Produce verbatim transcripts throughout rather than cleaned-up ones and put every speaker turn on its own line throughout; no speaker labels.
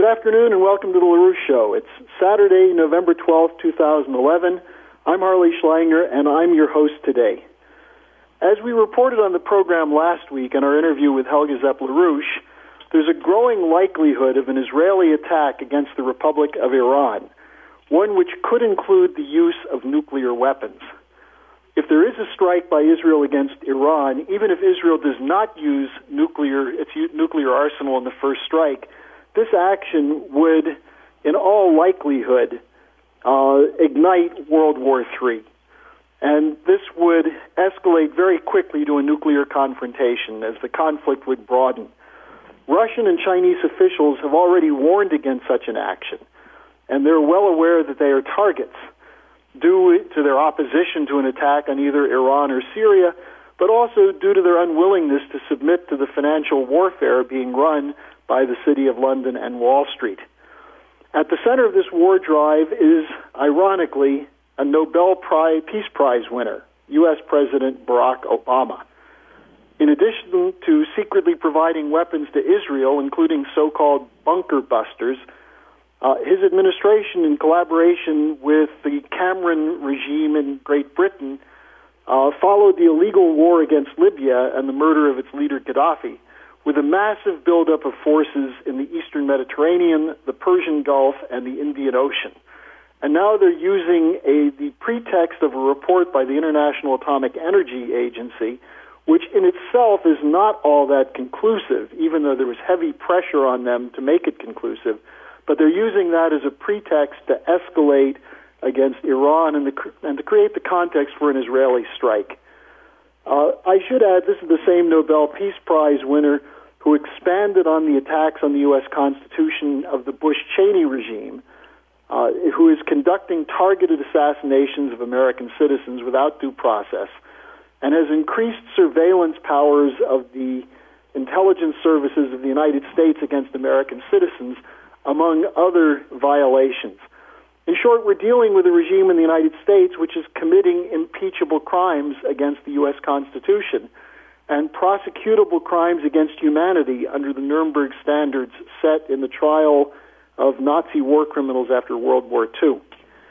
afternoon and welcome to the LaRouche Show. It's Saturday, November twelfth, two thousand eleven. I'm Harley Schlanger, and I'm your host today. As we reported on the program last week in our interview with Helga Zepp-LaRouche, there's a growing likelihood of an Israeli attack against the Republic of Iran, one which could include the use of nuclear weapons. If there is a strike by Israel against Iran, even if Israel does not use nuclear its nuclear arsenal in the first strike, this action would, in all likelihood, uh, ignite World War Three. And this would escalate very quickly to a nuclear confrontation as the conflict would broaden. Russian and Chinese officials have already warned against such an action, and they're well aware that they are targets due to their opposition to an attack on either Iran or Syria, but also due to their unwillingness to submit to the financial warfare being run by the City of London and Wall Street. At the center of this war drive is, ironically, a Nobel Prize, Peace Prize winner, U S President Barack Obama. In addition to secretly providing weapons to Israel, including so-called bunker busters, uh, his administration, in collaboration with the Cameron regime in Great Britain, uh, followed the illegal war against Libya and the murder of its leader Gaddafi, with a massive buildup of forces in the Eastern Mediterranean, the Persian Gulf, and the Indian Ocean. And now they're using a, the pretext of a report by the International Atomic Energy Agency, which in itself is not all that conclusive, even though there was heavy pressure on them to make it conclusive. But they're using that as a pretext to escalate against Iran and, the, and to create the context for an Israeli strike. Uh, I should add, this is the same Nobel Peace Prize winner who expanded on the attacks on the U S Constitution of the Bush-Cheney regime, uh, who is conducting targeted assassinations of American citizens without due process, and has increased surveillance powers of the intelligence services of the United States against American citizens, among other violations. In short, we're dealing with a regime in the United States which is committing impeachable crimes against the U S Constitution and prosecutable crimes against humanity under the Nuremberg standards set in the trial of Nazi war criminals after World War Two.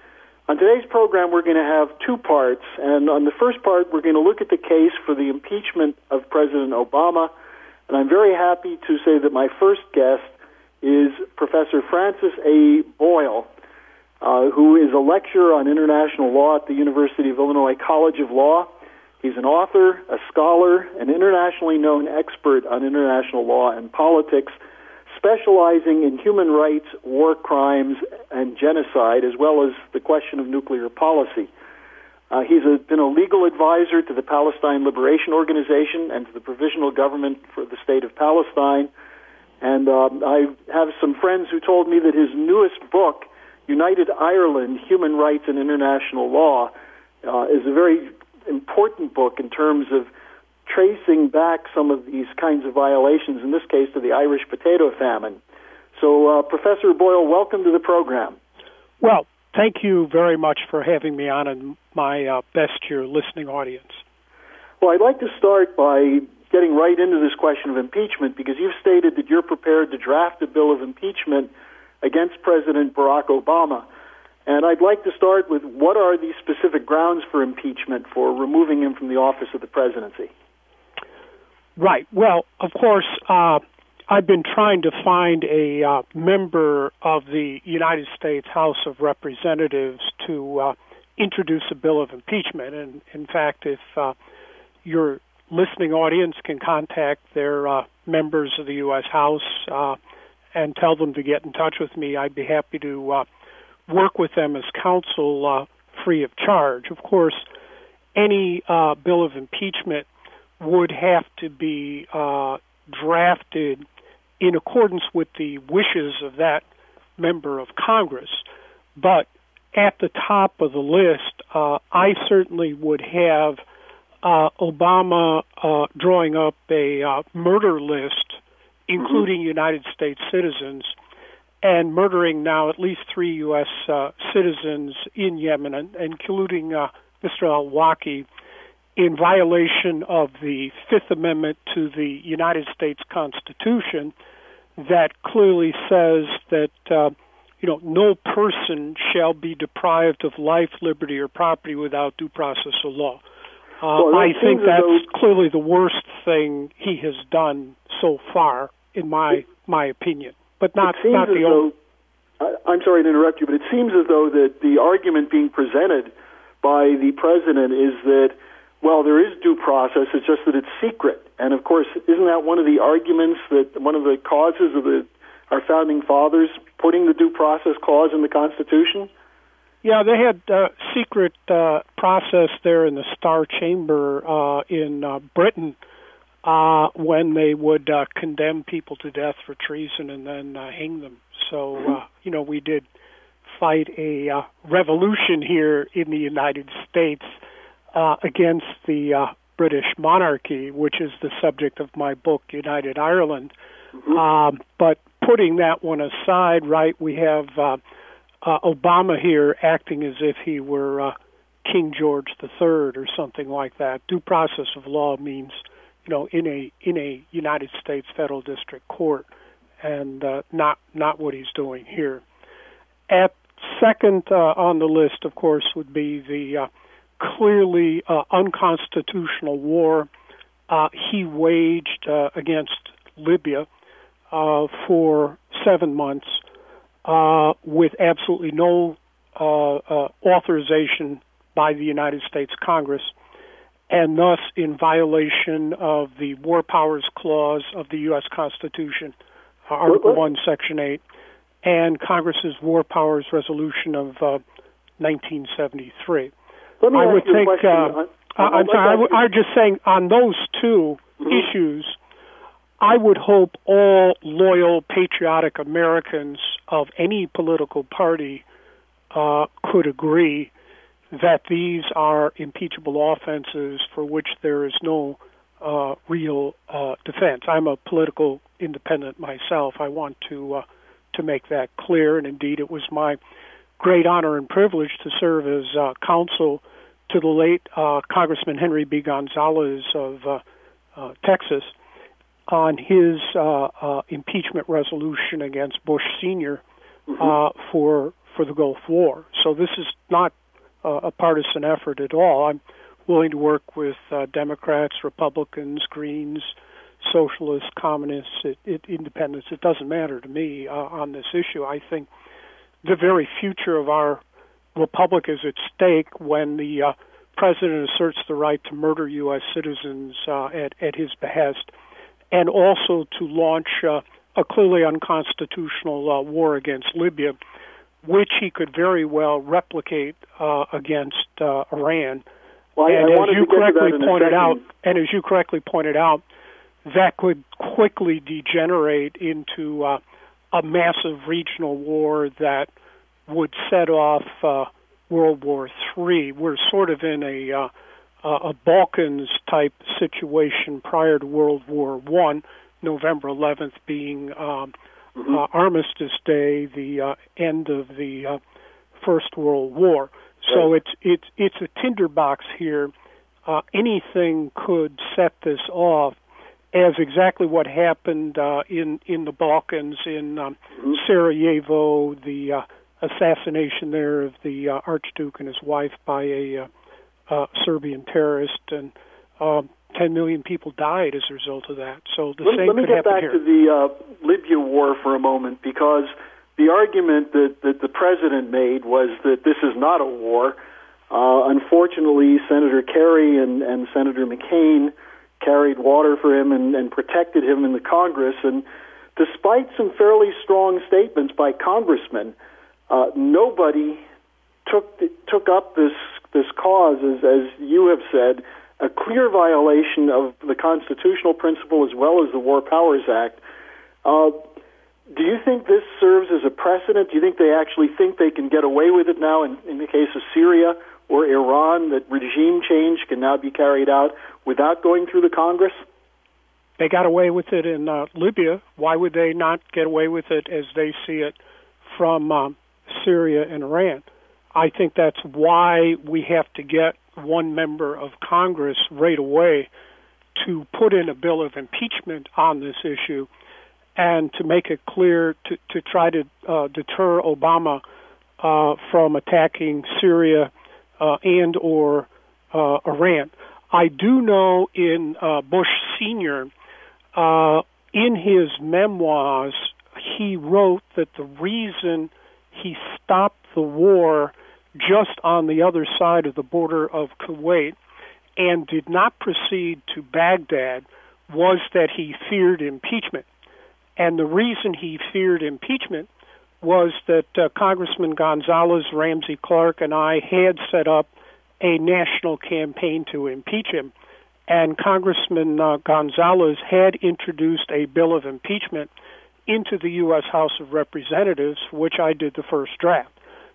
On today's program, we're going to have two parts, and on the first part, we're going to look at the case for the impeachment of President Obama, and I'm very happy to say that my first guest is Professor Francis A. Boyle, uh, who is a lecturer on international law at the University of Illinois College of Law. He's an author, a scholar, an internationally known expert on international law and politics, specializing in human rights, war crimes, and genocide, as well as the question of nuclear policy. Uh, he's a, been a legal advisor to the Palestine Liberation Organization and to the Provisional Government for the State of Palestine. And um, I have some friends who told me that his newest book, United Ireland, Human Rights and International Law, uh, is a very important book in terms of tracing back some of these kinds of violations, in this case to the Irish potato famine. So, uh, Professor Boyle, welcome to the program.
Well, thank you very much for having me on, and my uh, best to your listening audience.
Well, I'd like to start by getting right into this question of impeachment, because you've stated that you're prepared to draft a bill of impeachment against President Barack Obama. And I'd like to start with, what are the specific grounds for impeachment for removing him from the office of the presidency?
Right. Well, of course, uh, I've been trying to find a uh, member of the United States House of Representatives to uh, introduce a bill of impeachment. And, in fact, if uh, your listening audience can contact their uh, members of the U S House uh, and tell them to get in touch with me, I'd be happy to uh, work with them as counsel uh, free of charge. Of course, any uh, bill of impeachment would have to be uh, drafted in accordance with the wishes of that member of Congress. But at the top of the list, uh, I certainly would have uh, Obama uh, drawing up a uh, murder list, including mm-hmm. United States citizens, and murdering now at least three U S uh, citizens in Yemen, and, including uh, Mister al-Awlaki, in violation of the Fifth Amendment to the United States Constitution, that clearly says that uh, you know no person shall be deprived of life, liberty, or property without due process of law. Uh,
well,
I think that's
though...
clearly the worst thing he has done so far, in my my opinion. But not not the only.
I'm sorry to interrupt you, but it seems as though that the argument being presented by the president is that, well, there is due process, it's just that it's secret. And, of course, isn't that one of the arguments, that one of the causes of the, our founding fathers putting the due process clause in the Constitution?
Yeah, they had uh, secret uh, process there in the Star Chamber uh, in uh, Britain uh, when they would uh, condemn people to death for treason and then uh, hang them. So, uh, you know, we did fight a uh, revolution here in the United States uh, against the uh, British monarchy, which is the subject of my book, United Ireland. Mm-hmm. Um, but putting that one aside, right, we have uh, uh, Obama here acting as if he were uh, King George the Third or something like that. Due process of law means, you know, in a in a United States federal district court, and uh, not not what he's doing here. At second uh, on the list, of course, would be the uh, clearly uh, unconstitutional war uh, he waged uh, against Libya uh, for seven months uh, with absolutely no uh, uh, authorization by the United States Congress, and thus in violation of the War Powers Clause of the U S Constitution, uh, Article one, Section eight, and Congress's War Powers Resolution of uh, nineteen seventy-three.
Let me
I
ask
would
you
think,
a question.
uh,
I,
I'm
like
sorry, I w- I'm just saying on those two
mm-hmm.
issues, I would hope all loyal, patriotic Americans of any political party uh, could agree that these are impeachable offenses for which there is no uh, real uh, defense. I'm a political independent myself. I want to uh, to make that clear, and indeed it was my great honor and privilege to serve as uh, counsel to the late uh, Congressman Henry B. Gonzalez of uh, uh, Texas on his uh, uh, impeachment resolution against Bush Senior
mm-hmm.
uh, for for the Gulf War. So this is not uh, a partisan effort at all. I'm willing to work with uh, Democrats, Republicans, Greens, Socialists, Communists, it, it, Independents. It doesn't matter to me uh, on this issue. I think the very future of our republic is at stake when the uh, president asserts the right to murder U S citizens uh, at, at his behest, and also to launch uh, a clearly unconstitutional uh, war against Libya, which he could very well replicate uh, against uh, Iran.
Well,
and
I
as you correctly pointed out,
second.
and as you correctly pointed out, that could quickly degenerate into uh, a massive regional war that would set off uh, World War Three. We're sort of in a uh, a Balkans-type situation prior to World War One, November eleventh being um,
mm-hmm.
uh, Armistice Day, the uh, end of the uh, First World War. So
right.
it's it's it's a tinderbox here. Uh, anything could set this off, as exactly what happened uh, in in the Balkans, in um,
mm-hmm.
Sarajevo, the uh, assassination there of the uh, Archduke and his wife by a uh, uh, Serbian terrorist, and uh, ten million people died as a result of that. So the
let,
same
let me
could
get
happen
back
here.
to the uh, Libya war for a moment, because the argument that, that the president made was that this is not a war. Uh, unfortunately, Senator Kerry and, and Senator McCain carried water for him and, and protected him in the Congress. And despite some fairly strong statements by congressmen, uh, nobody took the, took up this this cause, as, as you have said, a clear violation of the constitutional principle as well as the War Powers Act. Uh, do you think this serves as a precedent? Do you think they actually think they can get away with it now in, in the case of Syria or Iran, that regime change can now be carried out without going through the Congress?
They got away with it in uh, Libya. Why would they not get away with it as they see it from um, Syria and Iran? I think that's why we have to get one member of Congress right away to put in a bill of impeachment on this issue, and to make it clear to, to try to uh, deter Obama uh, from attacking Syria uh, and or uh, Iran. I do know in uh, Bush Senior, uh, in his memoirs, he wrote that the reason he stopped the war just on the other side of the border of Kuwait and did not proceed to Baghdad was that he feared impeachment. And the reason he feared impeachment was that uh, Congressman Gonzales, Ramsey Clark, and I had set up a national campaign to impeach him. And Congressman uh, Gonzales had introduced a bill of impeachment into the U S House of Representatives, which I did the first draft.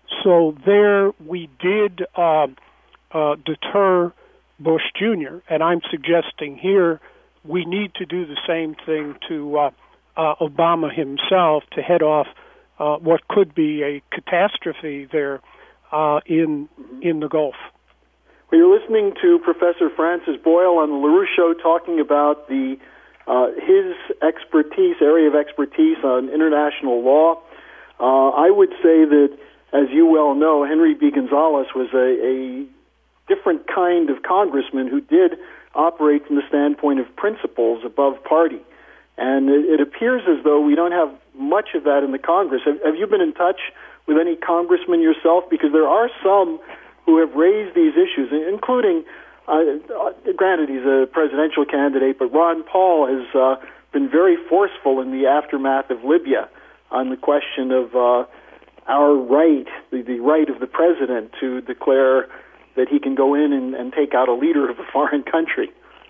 So there we did uh, uh, deter Bush Junior, and I'm suggesting here we need to do the same thing to uh, uh, Obama himself to head off uh, what could be a catastrophe there uh, in in the Gulf.
Well, you're listening to Professor Francis Boyle on the LaRouche Show talking about the uh, his expertise, area of expertise on international law. Uh, I would say that, as you well know, Henry B. Gonzalez was a, a different kind of congressman who did operate from the standpoint of principles above party. And it, it appears as though we don't have much of that in the Congress. Have, have you been in touch with any congressmen yourself? Because there are some who have raised these issues, including, uh, granted, he's a presidential candidate, but Ron Paul has uh, been very forceful in the aftermath of Libya on the question of uh, our right, the, the right of the president to declare that he can go in and, and take out a leader of a foreign country.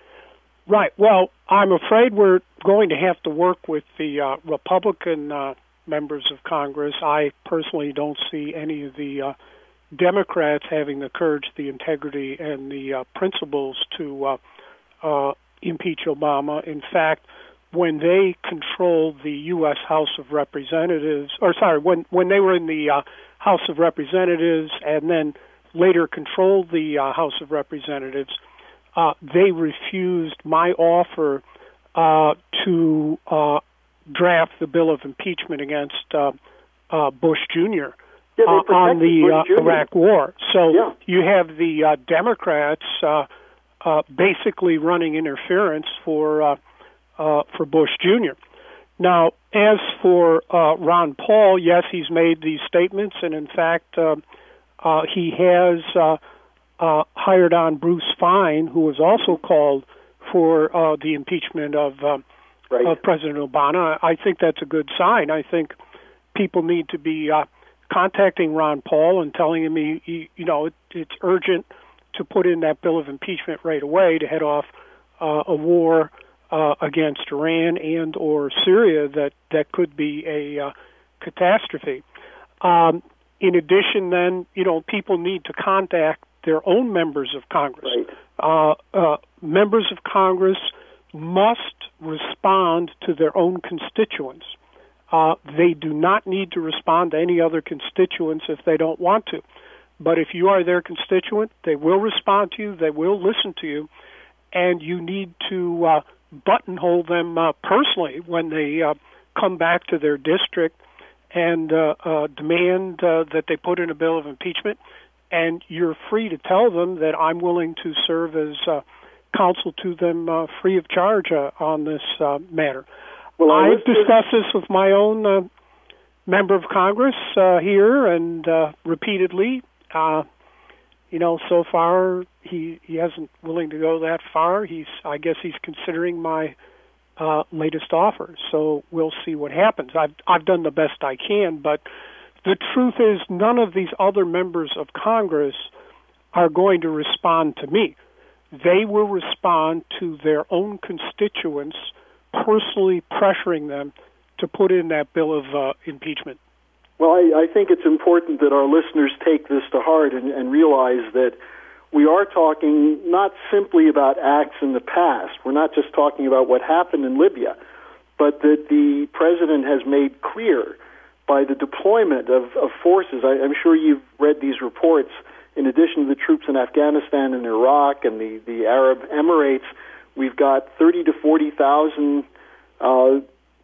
Right. Well, I'm afraid we're going to have to work with the uh, Republican uh, members of Congress. I personally don't see any of the uh, Democrats having the courage, the integrity, and the uh, principles to uh, uh, impeach Obama. In fact, when they controlled the U S House of Representatives, or sorry, when, when they were in the uh, House of Representatives and then later controlled the uh, House of Representatives, uh, they refused my offer uh, to uh, draft the bill of impeachment against uh, uh, Bush Junior
Yeah,
uh, on the uh, Iraq War. So
yeah.
you have the uh, Democrats uh, uh, basically running interference for uh, uh, for Bush Junior Now, as for uh, Ron Paul, yes, he's made these statements, and in fact, uh, uh, he has uh, uh, hired on Bruce Fein, who was also called for uh, the impeachment of, uh,
right.
of President Obama. I think that's a good sign. I think people need to be uh, contacting Ron Paul and telling him, he, he, you know, it, it's urgent to put in that bill of impeachment right away to head off uh, a war uh, against Iran and or Syria that, that could be a uh, catastrophe. Um, in addition, then, you know, people need to contact their own members of Congress.
Right.
Uh, uh, members of Congress must respond to their own constituents. Uh, they do not need to respond to any other constituents if they don't want to. But if you are their constituent, they will respond to you, they will listen to you, and you need to uh, buttonhole them uh, personally when they uh, come back to their district and uh, uh, demand uh, that they put in a bill of impeachment. And you're free to tell them that I'm willing to serve as uh, counsel to them uh, free of charge uh, on this uh, matter.
Well,
I've discussed this with my own uh, member of Congress uh, here, and uh, repeatedly. Uh, you know, so far he he hasn't willing to go that far. He's, I guess, he's considering my uh, latest offer. So we'll see what happens. I've I've done the best I can, but the truth is, none of these other members of Congress are going to respond to me. They will respond to their own constituents, personally pressuring them to put in that bill of uh, impeachment.
Well, I, I think it's important that our listeners take this to heart and, and realize that we are talking not simply about acts in the past. We're not just talking about what happened in Libya, but that the president has made clear by the deployment of, of forces. I, I'm sure you've read these reports. In addition to the troops in Afghanistan and Iraq and the, the Arab Emirates, we've got thirty to forty thousand uh,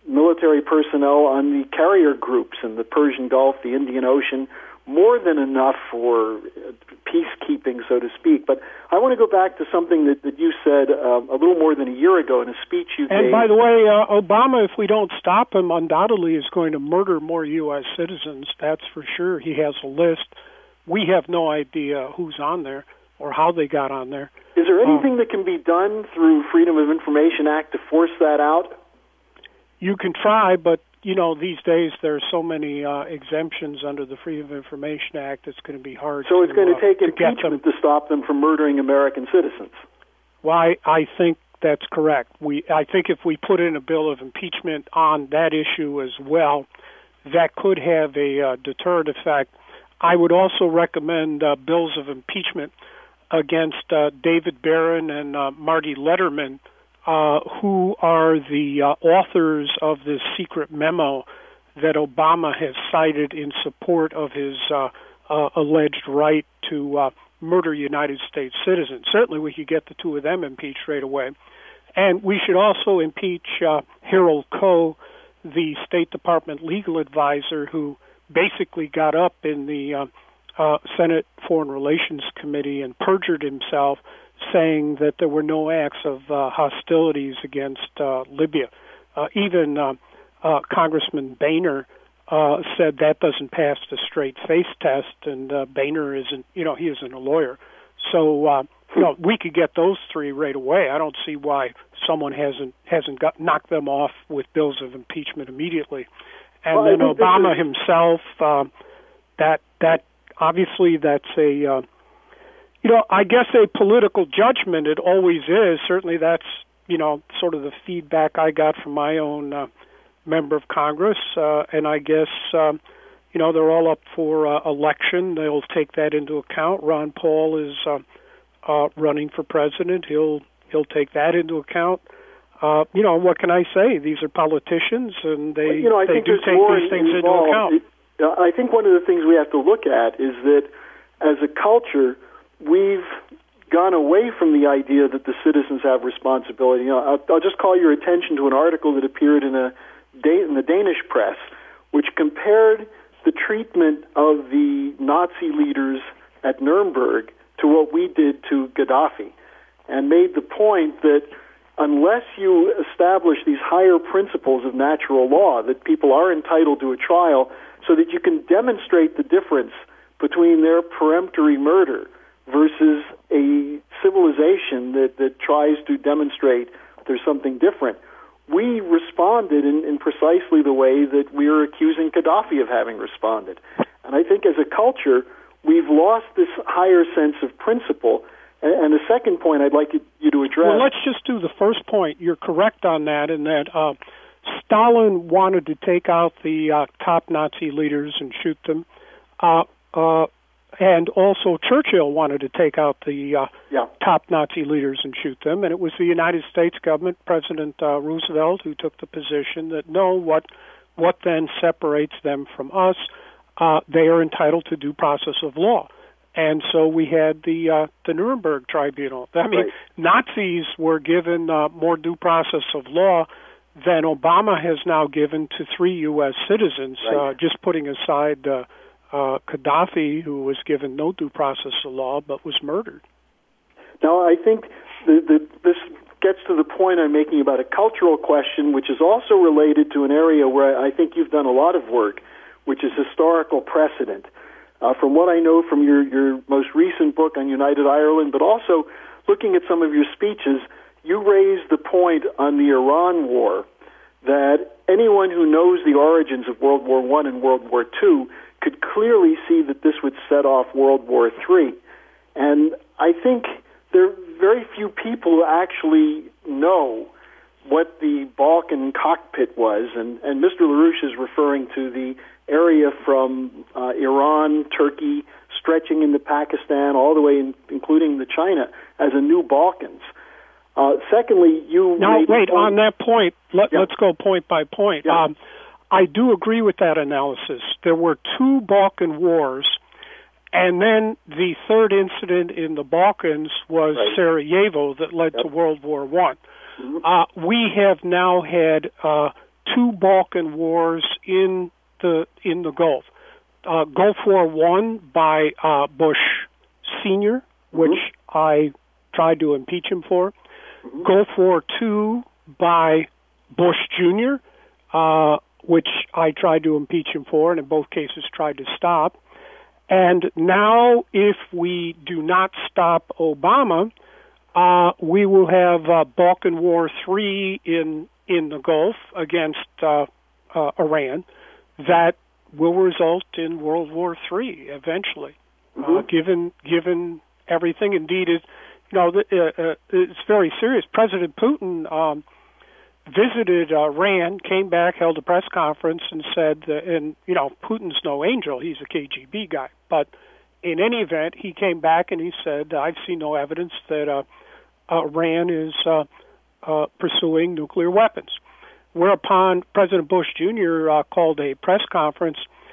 military personnel on the carrier groups in the Persian Gulf, the Indian Ocean, more than enough for peacekeeping, so to speak. But I want to go back to something that, that you said uh, a little more than a year ago in a speech you
and gave. And by the way, uh, Obama, if we don't stop him, undoubtedly is going to murder more U S citizens. That's for sure. He has a list. We have no idea who's on there or how they got on there.
Is there anything uh, that can be done through Freedom of Information Act to force that out?
You can try, but you know, these days there are so many uh, exemptions under the Freedom of Information Act, it's going to be hard
so
to
it's going to
uh,
take
to
impeachment to stop them from murdering American citizens.
Well, I, I think that's correct. We, I think if we put in a bill of impeachment on that issue as well, that could have a uh, deterrent effect. I would also recommend uh, bills of impeachment against uh, David Barron and uh, Marty Lederman, Uh, who are the uh, authors of this secret memo that Obama has cited in support of his uh, uh, alleged right to uh, murder United States citizens. Certainly we could get the two of them impeached right away. And we should also impeach uh, Harold Koh, the State Department legal advisor who basically got up in the uh, uh, Senate Foreign Relations Committee and perjured himself, saying that there were no acts of uh, hostilities against uh, Libya. Uh, even uh, uh, Congressman Boehner uh, said that doesn't pass the straight face test, and uh, Boehner isn't, you know, he isn't a lawyer. So, uh, you know, we could get those three right away. I don't see why someone hasn't hasn't got knocked them off with bills of impeachment immediately. And well, then Obama is... himself, uh, that that obviously that's a uh, You know, I guess a political judgment, it always is. Certainly that's, you know, sort of the feedback I got from my own uh, member of Congress. Uh, and I guess, um, you know, they're all up for uh, election. They'll take that into account. Ron Paul is uh, uh, running for president. He'll he'll take that into account. Uh, you know, what can I say? These are politicians, and they,
well, you know, I
they
think
do take these things
involved.
into account.
It, uh, I think one of the things we have to look at is that as a culture, we've gone away from the idea that the citizens have responsibility. You know, I'll, I'll just call your attention to an article that appeared in a in the Danish press, which compared the treatment of the Nazi leaders at Nuremberg to what we did to Gaddafi, and made the point that unless you establish these higher principles of natural law, that people are entitled to a trial, so that you can demonstrate the difference between their peremptory murder versus a civilization that, that tries to demonstrate there's something different. We responded in, in precisely the way that we're accusing Gaddafi of having responded. And I think as a culture, we've lost this higher sense of principle. And, and the second point I'd like you to address...
Well, let's just do the first point. You're correct on that, in that uh, Stalin wanted to take out the uh, top Nazi leaders and shoot them. Uh, uh, And also Churchill wanted to take out the uh,
yeah.
top Nazi leaders and shoot them. And it was the United States government, President uh, Roosevelt, who took the position that no, what what then separates them from us, uh, they are entitled to due process of law. And so we had the uh, the Nuremberg Tribunal. I mean,
right.
Nazis were given uh, more due process of law than Obama has now given to three U S citizens,
right.
uh, just putting aside... Uh, Uh, Gaddafi, who was given no due process of law but was murdered.
Now, I think the, the, this gets to the point I'm making about a cultural question, which is also related to an area where I think you've done a lot of work, which is historical precedent. Uh, from what I know from your, your most recent book on United Ireland, but also looking at some of your speeches, you raised the point on the Iran War that anyone who knows the origins of World War One and World War Two could clearly see that this would set off World War Three. And I think there are very few people who actually know what the Balkan cockpit was, and, and Mister LaRouche is referring to the area from uh, Iran, Turkey, stretching into Pakistan, all the way in, including the China, as a new Balkans. Uh, secondly, you...
Now, wait, on that point, let,
yeah.
let's go point by point.
Yeah.
Um, I do agree with that analysis. There were two Balkan wars, and then the third incident in the Balkans was
right.
Sarajevo that led
yep.
to World War One.
Mm-hmm.
Uh, we have now had uh, two Balkan wars in the in the Gulf. Uh, Gulf War One by uh, Bush Senior, which mm-hmm. I tried to impeach him for. Mm-hmm. Gulf War Two by Bush Junior, uh, which I tried to impeach him for, and in both cases tried to stop. And now, if we do not stop Obama, uh, we will have uh, Balkan War Three in in the Gulf against uh, uh, Iran. That will result in World War Three eventually, mm-hmm. uh, given given everything. Indeed, it you know uh, uh, it's very serious. President Putin um, visited Iran, came back, held a press conference, and said, uh, and you know, Putin's no angel; he's a K G B guy. But in any event, he came back and he said, "I've seen no evidence that uh, Iran is uh, uh, pursuing nuclear weapons." Whereupon President Bush Junior Uh, called a press conference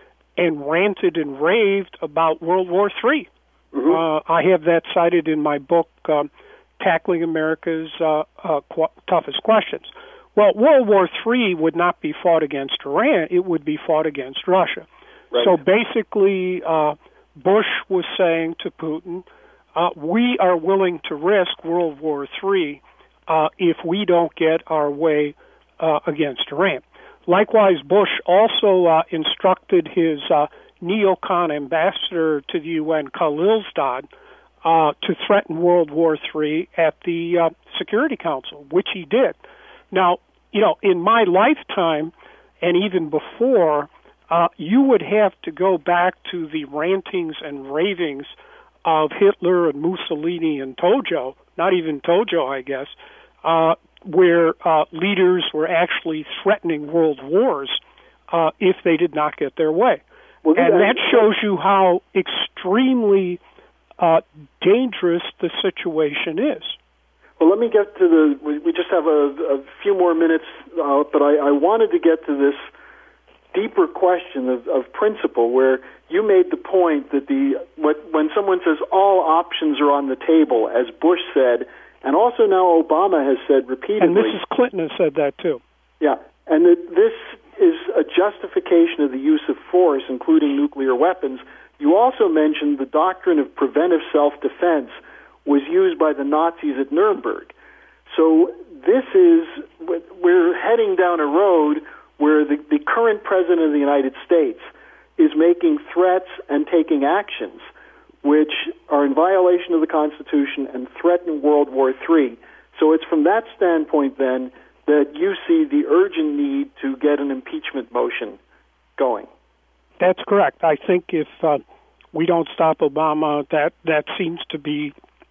and ranted and raved about World War Three. Mm-hmm. Uh, I have that cited in my book, um, Tackling America's uh, uh, qu- Toughest Questions. Well, World War Three would not be fought against Iran; it would be fought against Russia. Right. So basically, uh, Bush was saying to Putin, uh, "We are willing to risk World War Three uh, if we don't get our way uh, against Iran." Likewise, Bush also uh, instructed his uh, neocon ambassador to the U N, Khalilzad, uh, to threaten World War Three at the uh, Security Council, which he did. Now, you know, in my lifetime, and even before, uh, you would have to go back to the rantings and ravings of Hitler and Mussolini and Tojo, not even Tojo, I guess, uh, where uh, leaders were actually threatening world wars uh, if they did not get their way. Well, and that shows you how extremely uh, dangerous the situation is.
Well, let me get to the, we, we just have a, a few more minutes, uh, but I, I wanted to get to this deeper question of, of principle, where you made the point that the what, when someone says all options are on the table, as Bush said, and also now Obama has said repeatedly.
And Missus Clinton has said that too.
Yeah, and that this is a justification of the use of force, including nuclear weapons. You also mentioned the doctrine of preventive self-defense was used by the Nazis at Nuremberg. So this is, we're heading down a road where the, the current president of the United States is making threats and taking actions which are in violation of the Constitution and threaten World War Three. So it's from that standpoint, then, that you see the urgent need to get an impeachment motion going.
That's correct. I think if uh, we don't stop Obama, that, that seems to be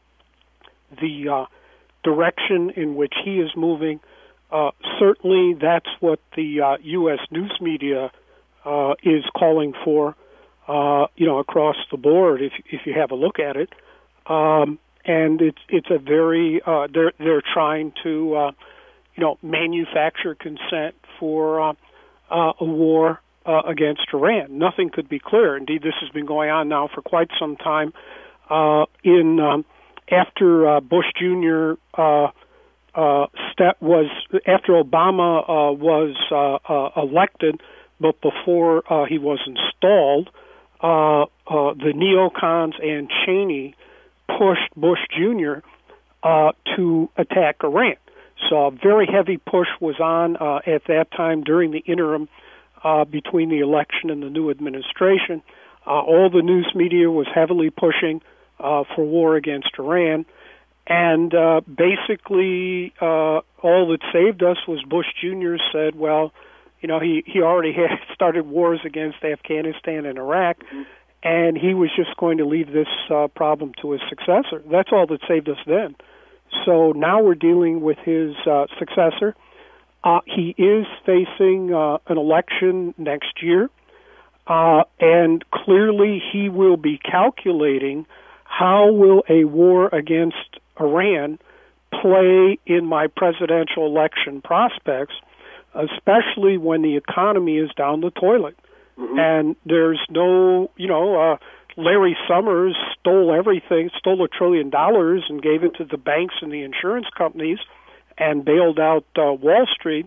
the uh, direction in which he is moving. Uh, certainly, that's what the uh, U S news media uh, is calling for, uh, you know, across the board. If if you have a look at it, um, and it's it's a very uh, they're they're trying to uh, you know manufacture consent for uh, uh, a war uh, against Iran. Nothing could be clearer. Indeed, this has been going on now for quite some time. Uh, in um, after uh, Bush Junior Uh, Uh, step was after Obama uh, was uh, uh, elected, but before uh, he was installed, uh, uh, the neocons and Cheney pushed Bush Junior Uh, to attack Iran. So a very heavy push was on uh, at that time during the interim uh, between the election and the new administration. Uh, all the news media was heavily pushing uh, for war against Iran. And uh, basically, uh, all that saved us was Bush Junior said, well, you know, he, he already had started wars against Afghanistan and Iraq, mm-hmm. and he was just going to leave this uh, problem to his successor. That's all that saved us then. So now we're dealing with his uh, successor. Uh, he is facing uh, an election next year, uh, and clearly he will be calculating how will a war against Iran play in my presidential election prospects, especially when the economy is down the toilet. Mm-hmm. And there's no, you know, uh, Larry Summers stole everything, stole a trillion dollars and gave it to the banks and the insurance companies and bailed out uh, Wall Street.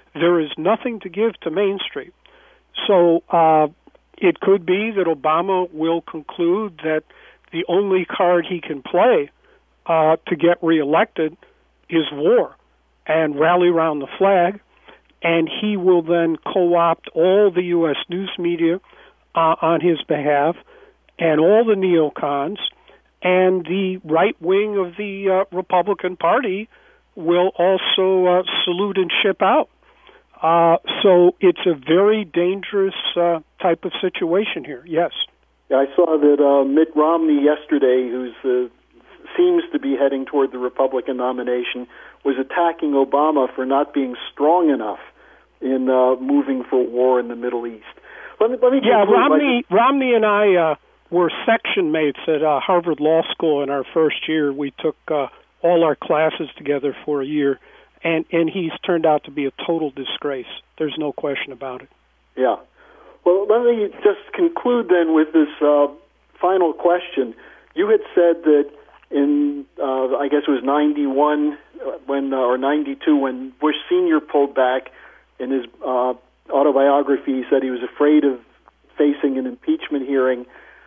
there is nothing to give to Main Street. So uh, it could be that Obama will conclude that the only card he can play uh, to get reelected is war and rally around the flag, and he will then co-opt all the U S news media uh, on his behalf and all the neocons, and the right wing of the uh, Republican Party will also uh, salute and ship out. Uh, so it's a very dangerous uh, type of situation here, yes.
Yeah, I saw that uh, Mitt Romney yesterday, who's uh, seems to be heading toward the Republican nomination, was attacking Obama for not being strong enough in uh, moving for war in the Middle East. Let me, let me
yeah, Romney, by... Romney and I uh, were section mates at uh, Harvard Law School in our first year. We took uh, all our classes together for a year, and, and he's turned out to be a total disgrace. There's no question about it.
Yeah. Well, let me just conclude then with this uh, final question. You had said that in, uh, I guess it was ninety-one when, uh, or ninety-two, when Bush Senior pulled back in his uh, autobiography, he said he was afraid of facing an impeachment hearing.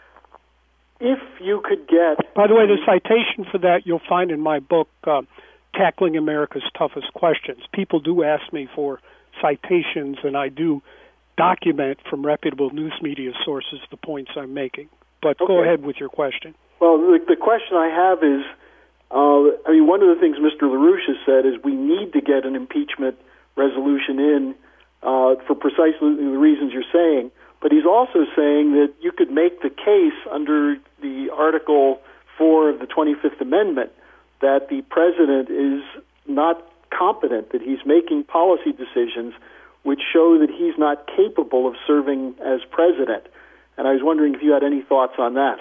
If you could get...
By the way, the citation for that you'll find in my book, uh, Tackling America's Toughest Questions. People do ask me for citations, and I do document from reputable news media sources the points I'm making. But okay. Go ahead with your question.
Well, the, the question I have is, uh, I mean, one of the things Mister LaRouche has said is we need to get an impeachment resolution in uh, for precisely the reasons you're saying. But he's also saying that you could make the case under the Article four of the twenty-fifth Amendment that the president is not competent, that he's making policy decisions which show that he's not capable of serving as president. And I was wondering if you had any thoughts on that.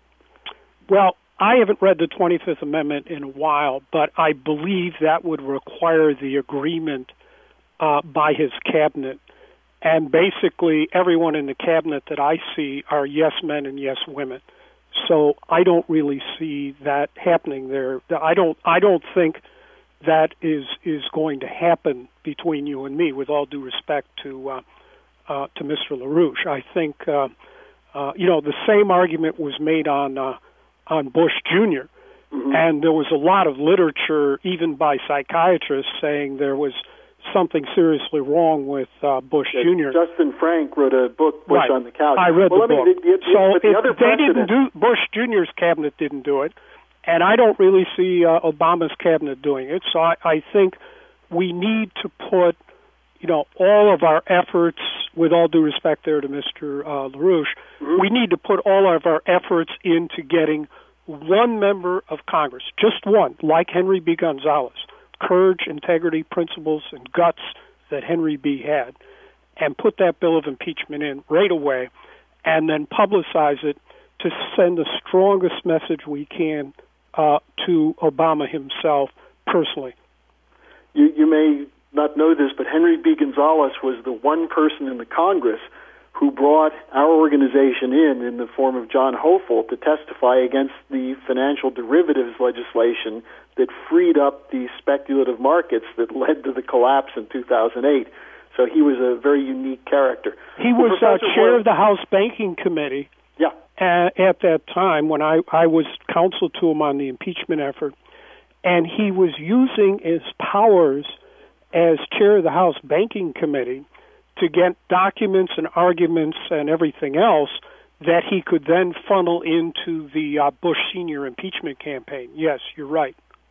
Well, I haven't read the twenty-fifth Amendment in a while, but I believe that would require the agreement uh, by his cabinet. And basically, everyone in the cabinet that I see are yes men and yes women. So I don't really see that happening there. I don't. I don't think that is is going to happen between you and me. With all due respect to uh, uh, to Mister LaRouche, I think uh, uh, you know the same argument was made on uh, on Bush Junior Mm-hmm. And there was a lot of literature, even by psychiatrists, saying there was something seriously wrong with uh, Bush
yeah,
Junior
Justin Frank wrote a book, Bush
right.
on the Couch.
I read
well,
the
book.
Me, the, the, so
but the
if
other
they
precedent...
didn't do, Bush Junior's cabinet didn't do it, and I don't really see uh, Obama's cabinet doing it. So I, I think we need to put, you know, all of our efforts, with all due respect there to Mister Uh, LaRouche, mm-hmm. we need to put all of our efforts into getting one member of Congress, just one, like Henry B. Gonzalez, courage, integrity, principles, and guts that Henry B. had, and put that bill of impeachment in right away, and then publicize it to send the strongest message we can uh, to Obama himself personally.
You, you may not know this, but Henry B. Gonzalez was the one person in the Congress who brought our organization in, in the form of John Hofel, to testify against the financial derivatives legislation that freed up the speculative markets that led to the collapse in two thousand eight. So he was a very unique character.
He well, was uh, chair Boyle, of the House Banking Committee
yeah.
at, at that time when I, I was counsel to him on the impeachment effort, and he was using his powers as chair of the House Banking Committee to get documents and arguments and everything else that he could then funnel into the uh, Bush Senior impeachment campaign. Yes, you're right.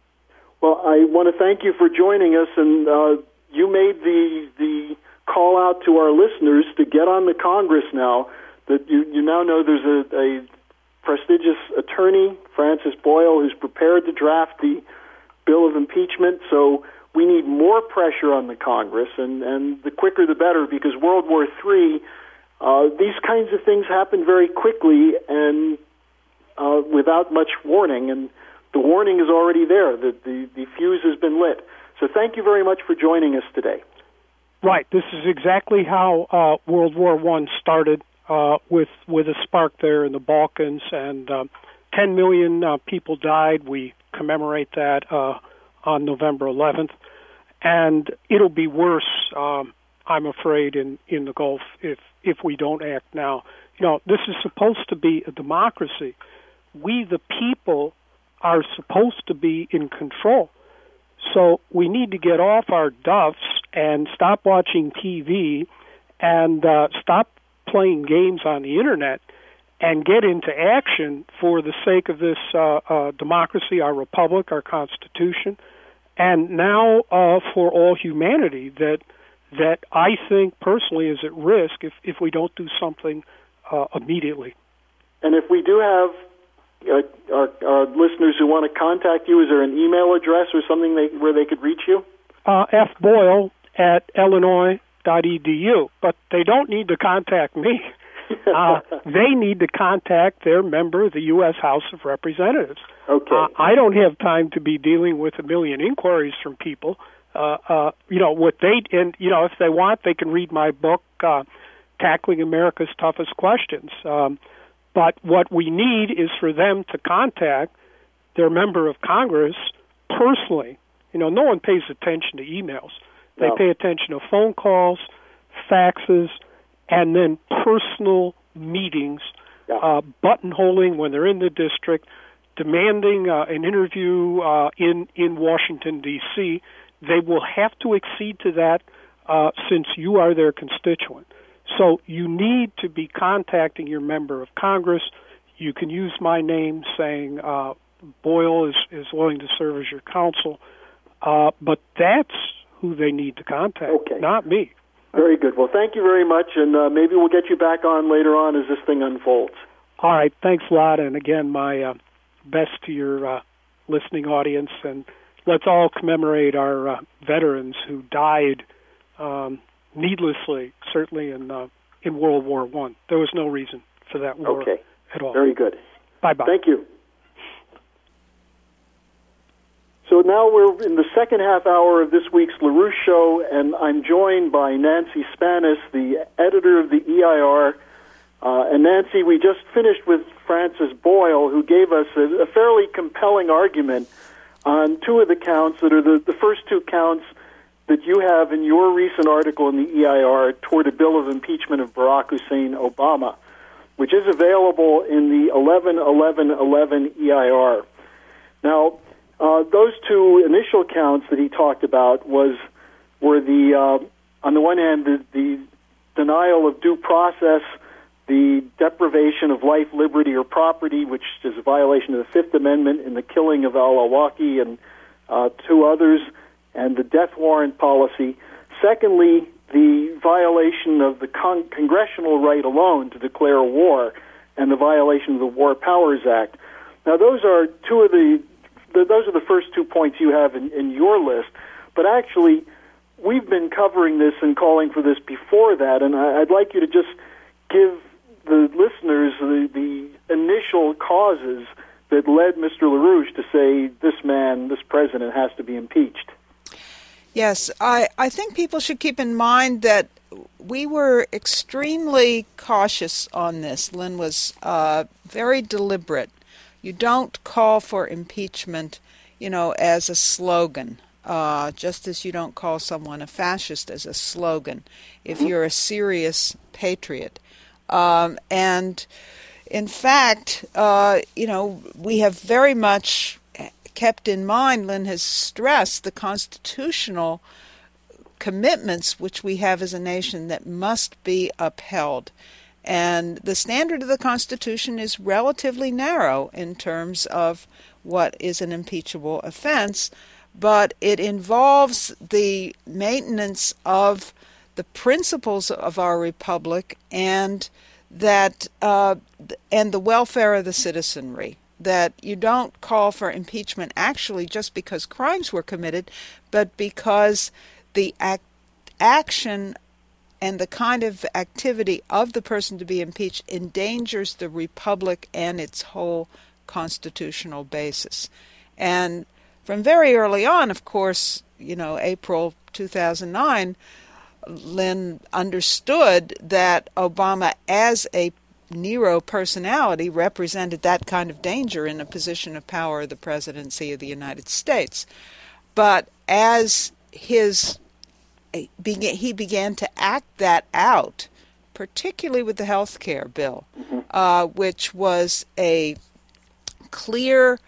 Well, I want to thank you for joining us, and uh, you made the the call out to our listeners to get on the Congress now. That you, you now know there's a, a prestigious attorney, Francis Boyle, who's prepared to draft the bill of impeachment. So we need more pressure on the Congress, and, and the quicker the better, because World War Three, uh, these kinds of things happen very quickly and uh, without much warning, and the warning is already there. The, the, the fuse has been lit. So thank you very much for joining us today.
Right. This is exactly how uh, World War One started, uh, with, with a spark there in the Balkans, and uh, ten million uh, people died. We commemorate that uh, on November eleventh. and it'll be worse, um, I'm afraid, in, in the Gulf if if we don't act now. You know, this is supposed to be a democracy. We, the people, are supposed to be in control. So we need to get off our duffs and stop watching T V and uh, stop playing games on the Internet and get into action for the sake of this uh, uh, democracy, our republic, our Constitution, and now uh, for all humanity that that I think personally is at risk if, if we don't do something uh, immediately.
And if we do have uh, our, our listeners who want to contact you, is there an email address or something they, where they could reach you?
Uh, fboyle at illinois dot e d u. But they don't need to contact me. uh, they need to contact their member of the U S House of Representatives.
Okay.
Uh, I don't have time to be dealing with a million inquiries from people. Uh, uh, you know, what they, and, you know, if they want, they can read my book, uh, Tackling America's Toughest Questions. Um, but what we need is for them to contact their member of Congress personally. You know, no one pays attention to emails. They
No.
pay attention to phone calls, faxes, and then personal meetings,
Yeah.
uh, buttonholing when they're in the district, demanding uh, an interview uh, in, in Washington, D C They will have to accede to that uh, since you are their constituent. So you need to be contacting your member of Congress. You can use my name saying uh, Boyle is, is willing to serve as your counsel, uh, but that's who they need to contact,
Okay.
not me.
Very good. Well, thank you very much, and uh, maybe we'll get you back on later on as this thing unfolds.
All right, thanks a lot, and again, my uh, best to your uh, listening audience, and let's all commemorate our uh, veterans who died um, needlessly, certainly in uh, in World War One. There was no reason for that war
Okay.
at all.
Very good.
Bye-bye.
Thank you. So now we're in the second half hour of this week's LaRouche Show, and I'm joined by Nancy Spanis, the editor of the E I R. Uh, and Nancy, we just finished with Francis Boyle, who gave us a, a fairly compelling argument on two of the counts that are the, the first two counts that you have in your recent article in the E I R toward a bill of impeachment of Barack Hussein Obama, which is available in the eleven eleven eleven E I R. Now, uh, those two initial counts that he talked about was were the uh, on the one hand the, the denial of due process, the deprivation of life, liberty, or property, which is a violation of the Fifth Amendment in the killing of al-Awlaki and uh, two others, and the death warrant policy. Secondly, the violation of the con- congressional right alone to declare war and the violation of the War Powers Act. Now, those are two of the, the those are the first two points you have in, in your list, but actually, we've been covering this and calling for this before that, and I, I'd like you to just give the listeners the, the initial causes that led Mister LaRouche to say this man, this president, has to be impeached.
Yes, I, I think people should keep in mind that we were extremely cautious on this. Lynn was uh, very deliberate. You don't call for impeachment, you know, as a slogan, uh, just as you don't call someone a fascist as a slogan if you're a serious patriot. Um, and in fact, uh, you know, we have very much kept in mind, Lynn has stressed, the constitutional commitments which we have as a nation that must be upheld. And the standard of the Constitution is relatively narrow in terms of what is an impeachable offense, but it involves the maintenance of the principles of our republic and that uh, and the welfare of the citizenry. That you don't call for impeachment actually just because crimes were committed, but because the act, action and the kind of activity of the person to be impeached endangers the republic and its whole constitutional basis. And from very early on, of course, you know, April two thousand nine, Lynn understood that Obama, as a Nero personality, represented that kind of danger in a position of power, the presidency of the United States. But as his he began to act that out, particularly with the health care bill, mm-hmm. uh, which was a clear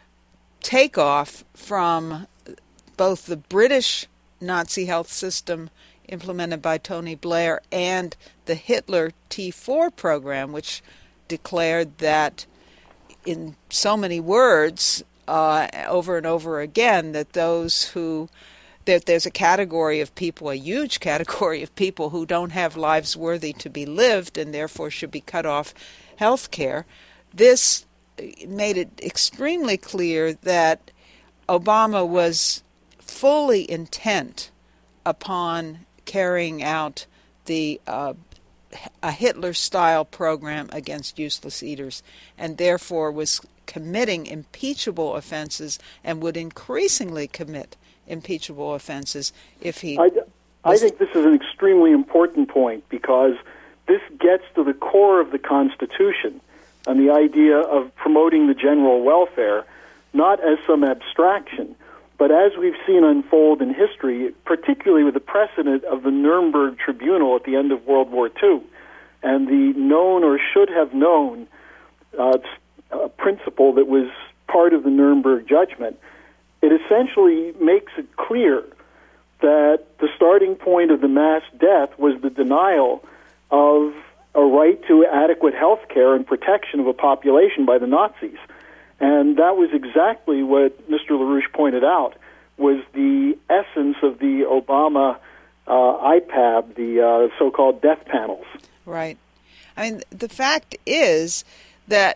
takeoff from both the British Nazi health system implemented by Tony Blair and the Hitler T four program, which declared that in so many words uh, over and over again that those who that there's a category of people, a huge category of people who don't have lives worthy to be lived and therefore should be cut off health care. This made it extremely clear that Obama was fully intent upon carrying out the uh, a Hitler-style program against useless eaters, and therefore was committing impeachable offenses and would increasingly commit impeachable offenses if he...
I, I think this is an extremely important point because this gets to the core of the Constitution and the idea of promoting the general welfare, not as some abstraction, but as we've seen unfold in history, particularly with the precedent of the Nuremberg Tribunal at the end of World War Two, and the known or should have known uh, uh, principle that was part of the Nuremberg judgment. It essentially makes it clear that the starting point of the mass death was the denial of a right to adequate health care and protection of a population by the Nazis. And that was exactly what Mister LaRouche pointed out, was the essence of the Obama uh, I PAB, the uh, so-called death panels.
Right. I mean, the fact is that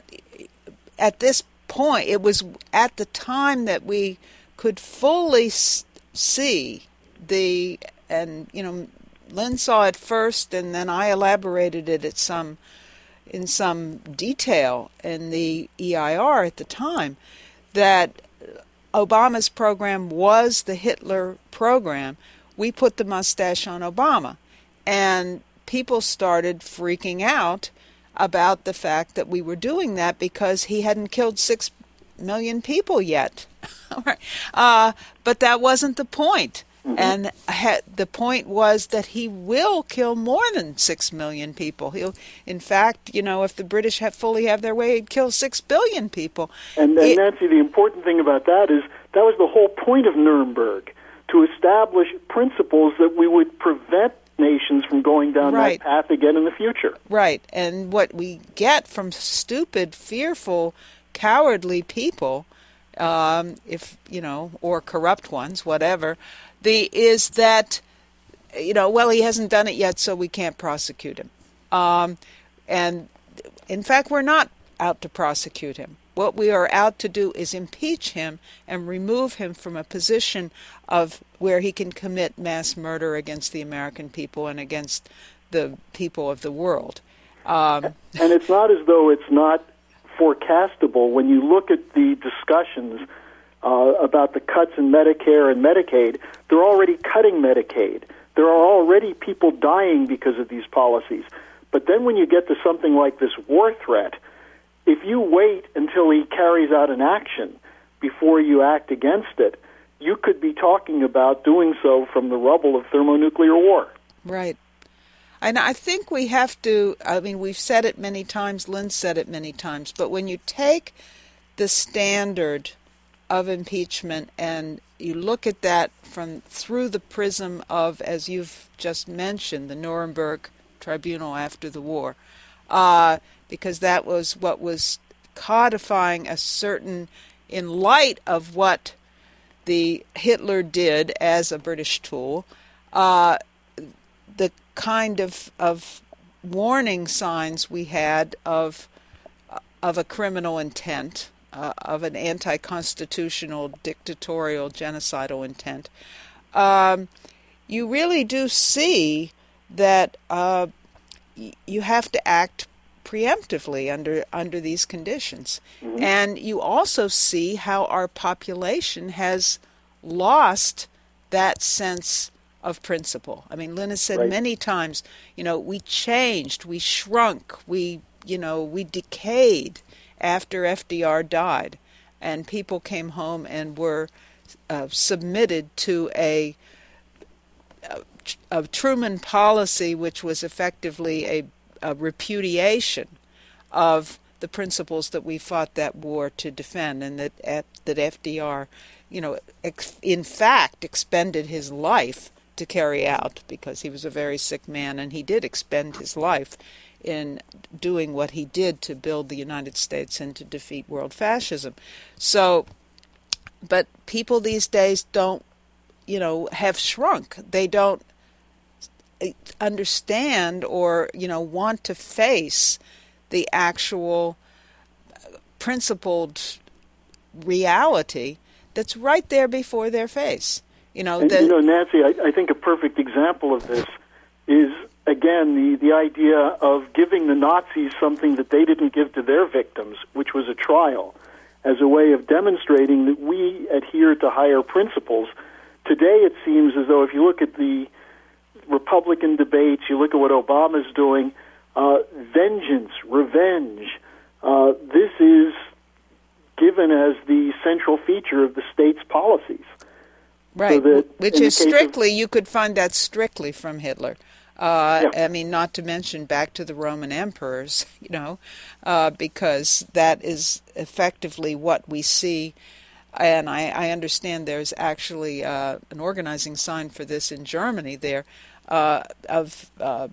at this point, it was at the time that we could fully s- see the, and, you know, Lynn saw it first, and then I elaborated it at some in some detail in the E I R at the time, that Obama's program was the Hitler program. We put the mustache on Obama. And people started freaking out about the fact that we were doing that because he hadn't killed six million people yet. uh, but that wasn't the point. Mm-hmm. And ha- the point was that he will kill more than six million people. He'll, in fact, you know, if the British have fully have their way, he'd kill six billion people.
And, and it, Nancy, the important thing about that is that was the whole point of Nuremberg, to establish principles that we would prevent nations from going down
right.
that path again in the future.
Right. And what we get from stupid, fearful, cowardly people, um, if, you know, or corrupt ones, whatever, The, is that, you know, well, he hasn't done it yet, so we can't prosecute him. Um, and, in fact, we're not out to prosecute him. What we are out to do is impeach him and remove him from a position of where he can commit mass murder against the American people and against the people of the world. Um,
and it's not as though it's not forecastable. When you look at the discussions Uh, about the cuts in Medicare and Medicaid, they're already cutting Medicaid. There are already people dying because of these policies. But then when you get to something like this war threat, if you wait until he carries out an action before you act against it, you could be talking about doing so from the rubble of thermonuclear war.
Right. And I think we have to, I mean, we've said it many times, Lynn said it many times, but when you take the standard of impeachment and you look at that from through the prism of, as you've just mentioned, the Nuremberg Tribunal after the war, uh, because that was what was codifying a certain, in light of what the Hitler did as a British tool, uh, the kind of of warning signs we had of of a criminal intent, Uh, of an anti-constitutional, dictatorial, genocidal intent, um, you really do see that uh, y- you have to act preemptively under under these conditions. Mm-hmm. And you also see how our population has lost that sense of principle. I mean, Lynn has said right. many times, you know, we changed, we shrunk, we, you know, we decayed after F D R died, and people came home and were uh, submitted to a of Truman policy, which was effectively a, a repudiation of the principles that we fought that war to defend, and that that F D R, you know, ex, in fact, expended his life to carry out, because he was a very sick man, and he did expend his life in doing what he did to build the United States and to defeat world fascism. So, but people these days don't, you know, have shrunk. They don't understand or, you know, want to face the actual principled reality that's right there before their face. You know,
and,
the,
you know, Nancy, I, I think a perfect example of this is, again, the, the idea of giving the Nazis something that they didn't give to their victims, which was a trial, as a way of demonstrating that we adhere to higher principles. Today, it seems as though if you look at the Republican debates, you look at what Obama's doing, uh, vengeance, revenge, uh, this is given as the central feature of the state's policies.
Right,
so that
which is strictly, of, you could find that strictly from Hitler. Uh, yeah. I mean, not to mention back to the Roman emperors, you know, uh, because that is effectively what we see. And I, I understand there's actually uh, an organizing sign for this in Germany there, uh, of uh,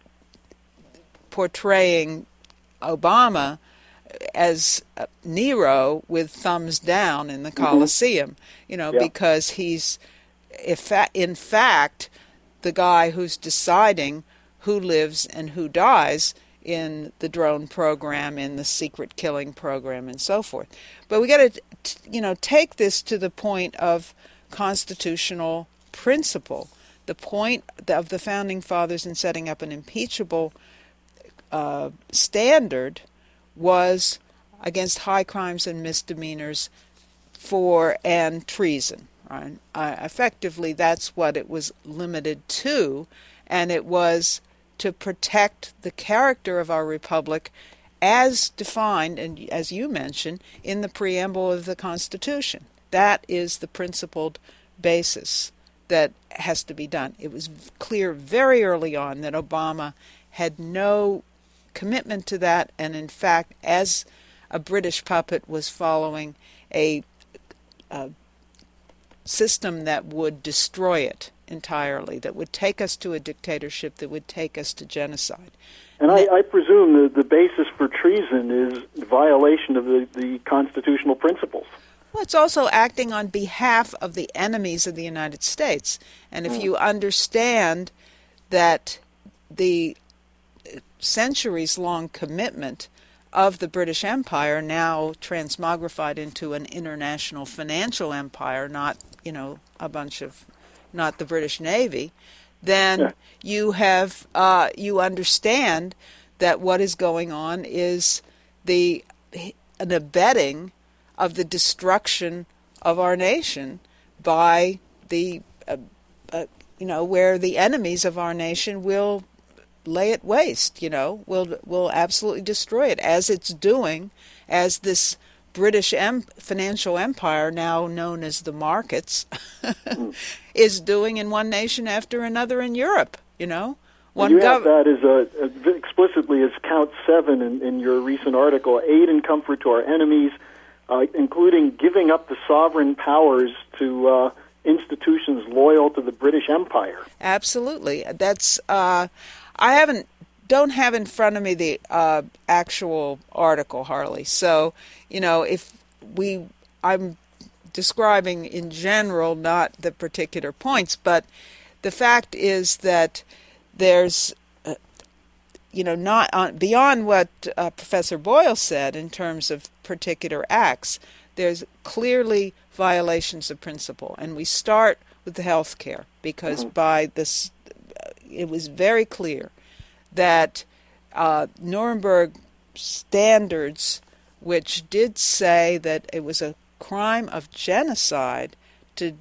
portraying Obama as Nero with thumbs down in the Colosseum, mm-hmm. you know, yeah. because he's, if in fact, the guy who's deciding who lives and who dies in the drone program, in the secret killing program, and so forth. But we got to, you know, take this to the point of constitutional principle. The point of the Founding Fathers in setting up an impeachable uh, standard was against high crimes and misdemeanors for and treason. Right? Uh, effectively, that's what it was limited to, and it was to protect the character of our republic as defined, and as you mentioned, in the preamble of the Constitution. That is the principled basis that has to be done. It was clear very early on that Obama had no commitment to that, and in fact, as a British puppet, was following a, a system that would destroy it entirely, that would take us to a dictatorship, that would take us to genocide.
And I, I presume the, the basis for treason is violation of the, the constitutional principles.
Well, it's also acting on behalf of the enemies of the United States. And if mm. you understand that the centuries-long commitment of the British Empire, now transmogrified into an international financial empire, not, you know, a bunch of, not the British Navy, then yeah. you have, uh, you understand that what is going on is the an abetting of the destruction of our nation by the, uh, uh, you know, where the enemies of our nation will lay it waste, you know, will will absolutely destroy it, as it's doing, as this British em- financial empire, now known as the markets, is doing in one nation after another in Europe, you know. One
you
gov-
have that as a, a, explicitly as count seven in, in your recent article, aid and comfort to our enemies, uh, including giving up the sovereign powers to uh, institutions loyal to the British Empire.
Absolutely. That's, uh, I haven't, don't have in front of me the uh, actual article, Harley. So, you know, if we, I'm describing in general, not the particular points, but the fact is that there's, uh, you know, not on, beyond what uh, Professor Boyle said in terms of particular acts, there's clearly violations of principle. And we start with the health care, because mm-hmm. by this, uh, it was very clear that uh, Nuremberg standards, which did say that it was a crime of genocide to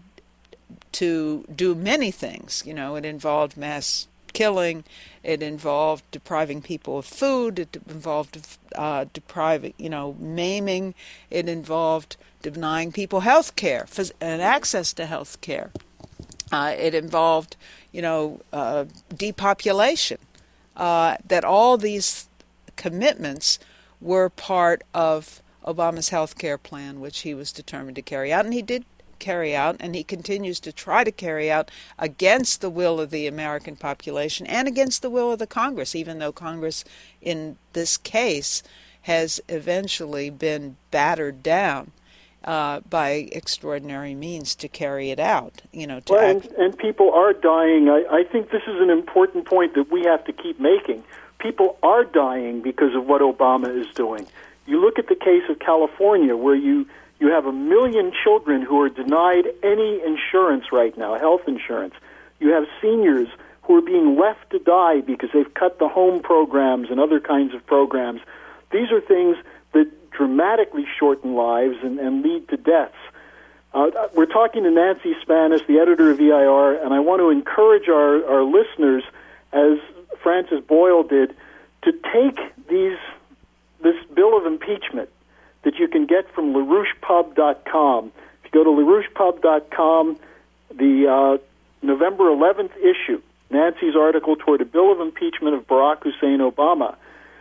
to do many things. You know, it involved mass killing, it involved depriving people of food, it involved uh, depriving, you know, maiming, it involved denying people health care and access to health care. Uh, it involved, you know, uh, depopulation. Uh, that all these commitments were part of Obama's health care plan, which he was determined to carry out, and he did carry out, and he continues to try to carry out against the will of the American population and against the will of the Congress, even though Congress, in this case, has eventually been battered down uh, by extraordinary means to carry it out. You know, to
well,
act-
and, and people are dying. I, I think this is an important point that we have to keep making. People are dying because of what Obama is doing. You look at the case of California, where you You have a million children who are denied any insurance right now, health insurance. You have seniors who are being left to die because they've cut the home programs and other kinds of programs. These are things that dramatically shorten lives and, and lead to deaths. Uh, we're talking to Nancy Spanis, the editor of E I R, and I want to encourage our, our listeners, as Francis Boyle did, to take these this bill of impeachment that you can get from LaRouche Pub dot com. If you go to LaRouche Pub dot com, the uh, November eleventh issue, Nancy's article toward a bill of impeachment of Barack Hussein Obama,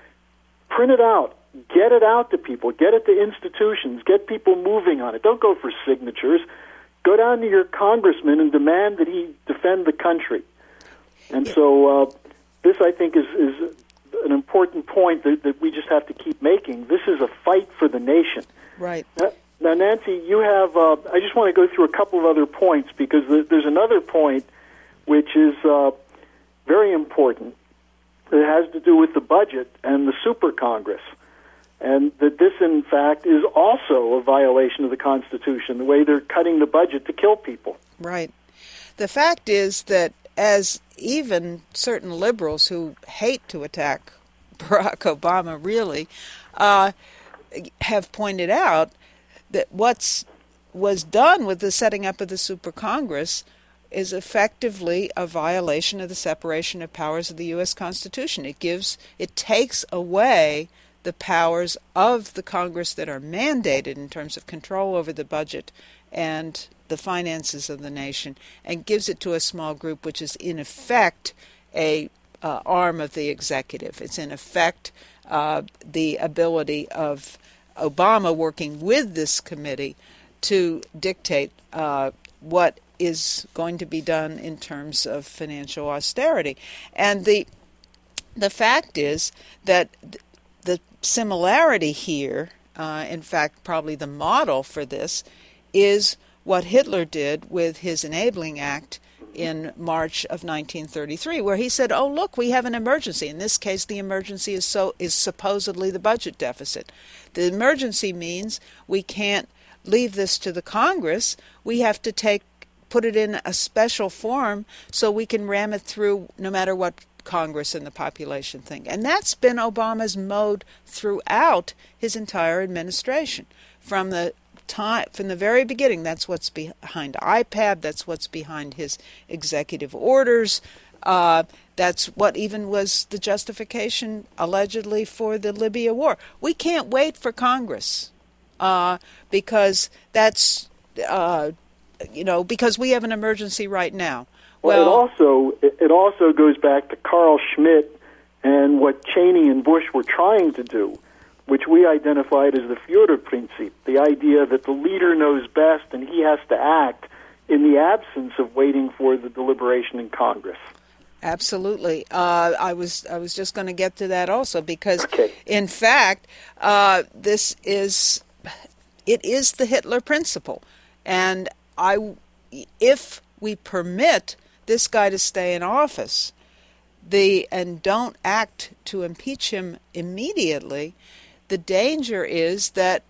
print it out. Get it out to people. Get it to institutions. Get people moving on it. Don't go for signatures. Go down to your congressman and demand that he defend the country. And yeah. so uh, this, I think, is, is an important point that, that we just have to keep making. This is a fight for the nation.
Right.
Now, now Nancy, you have, uh, I just want to go through a couple of other points, because there's another point which is uh, very important. It has to do with the budget and the super Congress. And that this, in fact, is also a violation of the Constitution, the way they're cutting the budget to kill people.
Right. The fact is that as even certain liberals who hate to attack Barack Obama, really, uh, have pointed out that what's was done with the setting up of the Super Congress is effectively a violation of the separation of powers of the U S Constitution. It gives, it takes away the powers of the Congress that are mandated in terms of control over the budget and the finances of the nation, and gives it to a small group, which is in effect a uh, arm of the executive. It's in effect uh, the ability of Obama working with this committee to dictate uh, what is going to be done in terms of financial austerity. And the the fact is that the similarity here, uh, in fact, probably the model for this, is what Hitler did with his Enabling Act in March of nineteen thirty-three, where he said, oh, look, we have an emergency. In this case, the emergency is so is supposedly the budget deficit. The emergency means we can't leave this to the Congress. We have to take put it in a special form so we can ram it through no matter what Congress and the population think. And that's been Obama's mode throughout his entire administration. From the time, from the very beginning, that's what's behind I P A B, that's what's behind his executive orders. Uh, that's what even was the justification, allegedly, for the Libya war. We can't wait for Congress uh, because that's, uh, you know, because we have an emergency right now.
Well, well, it also it also goes back to Carl Schmitt and what Cheney and Bush were trying to do, which we identified as the Führerprinzip, the idea that the leader knows best and he has to act in the absence of waiting for the deliberation in Congress.
Absolutely. Uh, I was I was just going to get to that also, because,
okay.
in fact, uh, this is it is the Hitler principle, and I if we permit this guy to stay in office, the and don't act to impeach him immediately, the danger is that,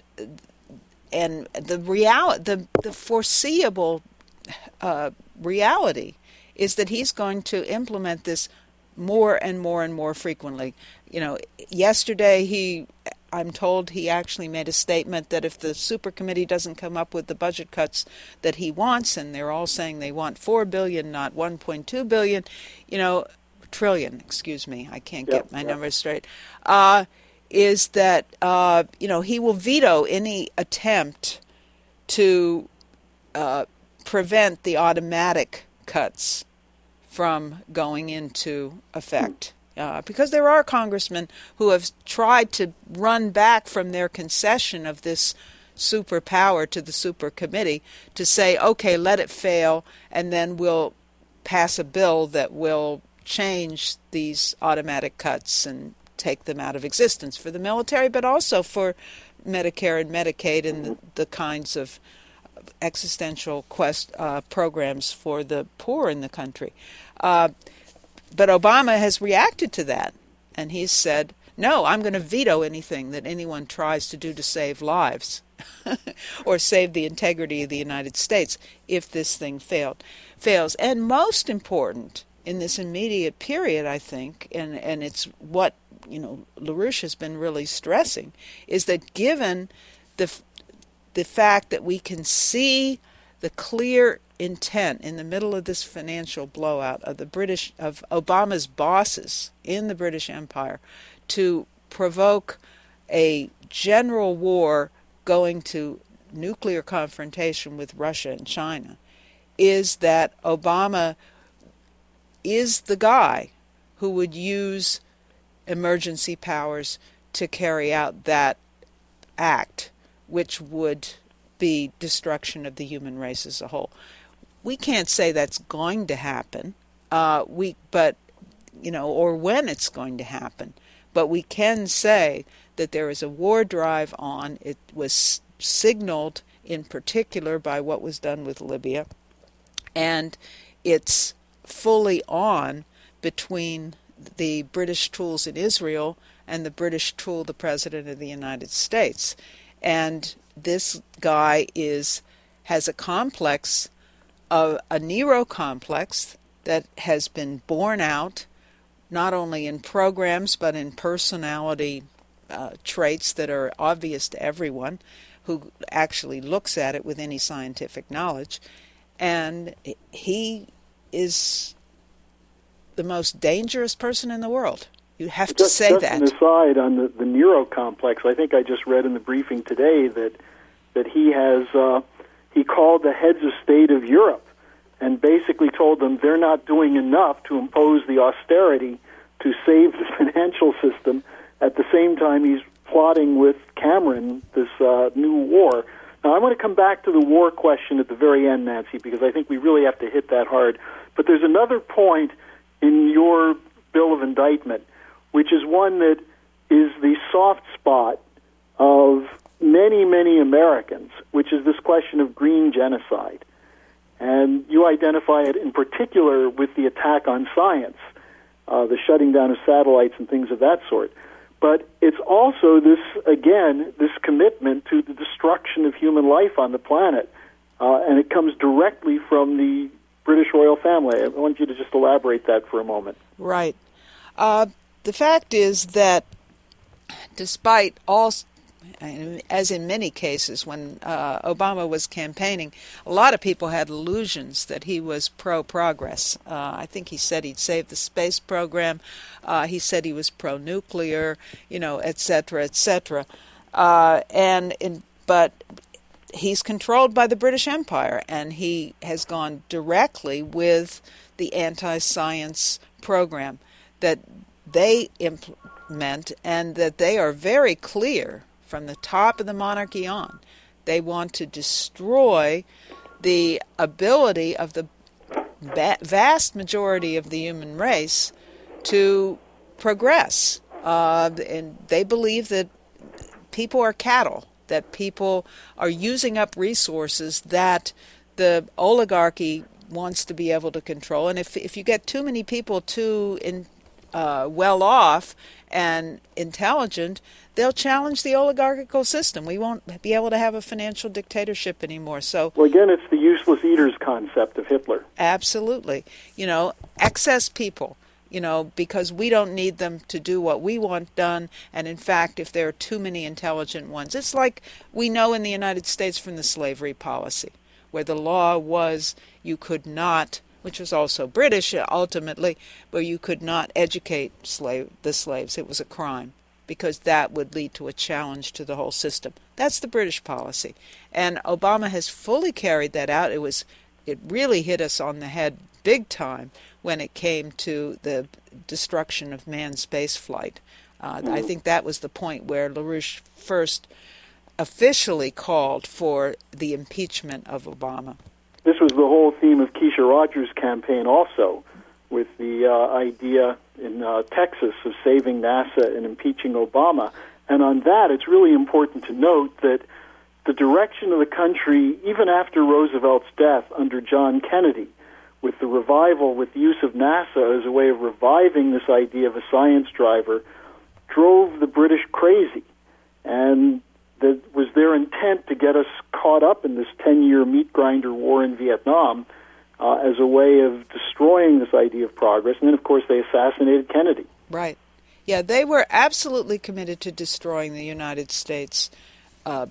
and the reality, the the foreseeable uh, reality is that he's going to implement this more and more and more frequently. You know, yesterday he, I'm told he actually made a statement that if the super committee doesn't come up with the budget cuts that he wants, and they're all saying they want four billion, not one point two billion, you know, trillion, excuse me, I can't
yep,
get my
yep.
numbers straight, uh, is that, uh, you know, he will veto any attempt to uh, prevent the automatic cuts from going into effect. Uh, because there are congressmen who have tried to run back from their concession of this superpower to the super committee to say, okay, let it fail, and then we'll pass a bill that will change these automatic cuts and take them out of existence for the military, but also for Medicare and Medicaid and the, the kinds of existential quest uh, programs for the poor in the country. Uh, but Obama has reacted to that, and he's said, no, I'm going to veto anything that anyone tries to do to save lives or save the integrity of the United States if this thing failed, fails. And most important in this immediate period, I think, and, and it's what you know LaRouche has been really stressing, is that given the the fact that we can see the clear intent in the middle of this financial blowout of the British, of Obama's bosses in the British Empire, to provoke a general war going to nuclear confrontation with Russia and China, is that Obama is the guy who would use emergency powers to carry out that act, which would be destruction of the human race as a whole. We can't say that's going to happen, uh, we, but you know, or when it's going to happen. But we can say that there is a war drive on. It was signaled in particular by what was done with Libya, and it's fully on between the British tools in Israel and the British tool, the President of the United States. And this guy is has a complex, of a Nero complex that has been borne out not only in programs but in personality uh, traits that are obvious to everyone who actually looks at it with any scientific knowledge. And he is the most dangerous person in the world. You have to
just,
say
just
that.
Just an aside on the, the Nero complex, I think I just read in the briefing today that that he has uh, he called the heads of state of Europe and basically told them they're not doing enough to impose the austerity to save the financial system. At the same time, he's plotting with Cameron this uh, new war. Now, I want to come back to the war question at the very end, Nancy, because I think we really have to hit that hard. But there's another point in your bill of indictment, which is one that is the soft spot of many, many Americans, which is this question of green genocide. And you identify it in particular with the attack on science, uh, the shutting down of satellites and things of that sort. But it's also this, again, this commitment to the destruction of human life on the planet. Uh, and it comes directly from the British royal family. I want you to just elaborate that for a moment.
Right. Uh, the fact is that despite all, as in many cases when uh, Obama was campaigning, a lot of people had illusions that he was pro-progress. Uh, I think he said he'd save the space program. Uh, he said he was pro-nuclear, you know, et cetera, et cetera. Uh, and in, but he's controlled by the British Empire, and he has gone directly with the anti-science program that they implement, and that they are very clear from the top of the monarchy on. They want to destroy the ability of the ba- vast majority of the human race to progress. Uh, and they believe that people are cattle, that people are using up resources that the oligarchy wants to be able to control. And if if you get too many people too in, uh, well off and intelligent, they'll challenge the oligarchical system. We won't be able to have a financial dictatorship anymore. So,
well, again, it's the useless eaters concept of Hitler.
Absolutely. You know, excess people, you know, because we don't need them to do what we want done. And in fact, if there are too many intelligent ones, it's like we know in the United States from the slavery policy, where the law was you could not, which was also British ultimately, where you could not educate slave the slaves. It was a crime, because that would lead to a challenge to the whole system. That's the British policy. And Obama has fully carried that out. It was, it really hit us on the head big time when it came to the destruction of manned space flight. Uh, mm-hmm. I think that was the point where LaRouche first officially called for the impeachment of Obama.
This was the whole theme of Keisha Rogers' campaign also, with the uh, idea in uh, Texas of saving NASA and impeaching Obama. And on that, it's really important to note that the direction of the country, even after Roosevelt's death under John Kennedy, with the revival, with the use of NASA as a way of reviving this idea of a science driver, drove the British crazy. And that was their intent to get us caught up in this ten-year meat grinder war in Vietnam uh, as a way of destroying this idea of progress. And then, of course, they assassinated Kennedy.
Right. Yeah, they were absolutely committed to destroying the United States uh,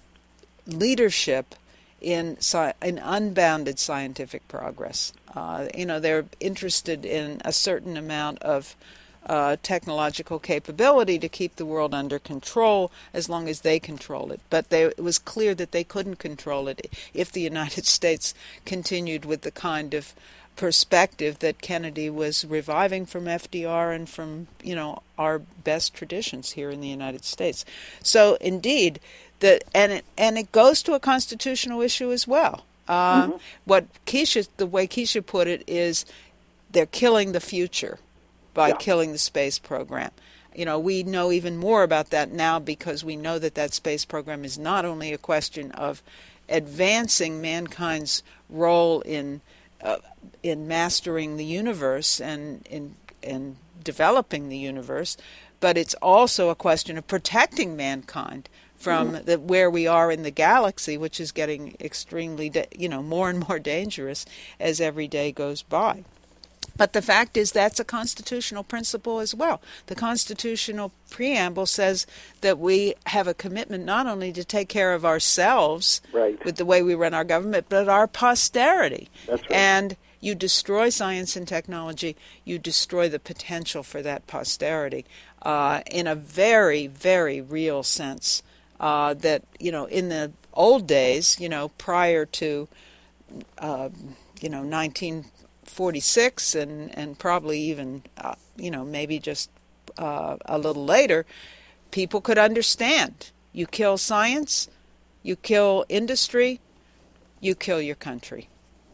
leadership in sci- in unbounded scientific progress. Uh, you know, they're interested in a certain amount of uh, technological capability to keep the world under control as long as they control it. But they, it was clear that they couldn't control it if the United States continued with the kind of perspective that Kennedy was reviving from F D R and from, you know, our best traditions here in the United States. So indeed, the and it and it goes to a constitutional issue as well. Uh, mm-hmm. What Keisha, the way Keisha put it, is they're killing the future by yeah. killing the space program. You know, we know even more about that now because we know that that space program is not only a question of advancing mankind's role in Uh, in mastering the universe and in in developing the universe, but it's also a question of protecting mankind from mm-hmm. the, where we are in the galaxy, which is getting extremely, da- you know, more and more dangerous as every day goes by. But the fact is that's a constitutional principle as well. The constitutional preamble says that we have a commitment not only to take care of ourselves
right.
with the way we run our government, but our posterity.
That's right.
And you destroy science and technology, you destroy the potential for that posterity uh, in a very, very real sense. Uh, that, you know, in the old days, you know, prior to, uh, you know, nineteen forty-six and, and probably even, uh, you know, maybe just uh, a little later, people could understand. You kill science, you kill industry, you kill your country.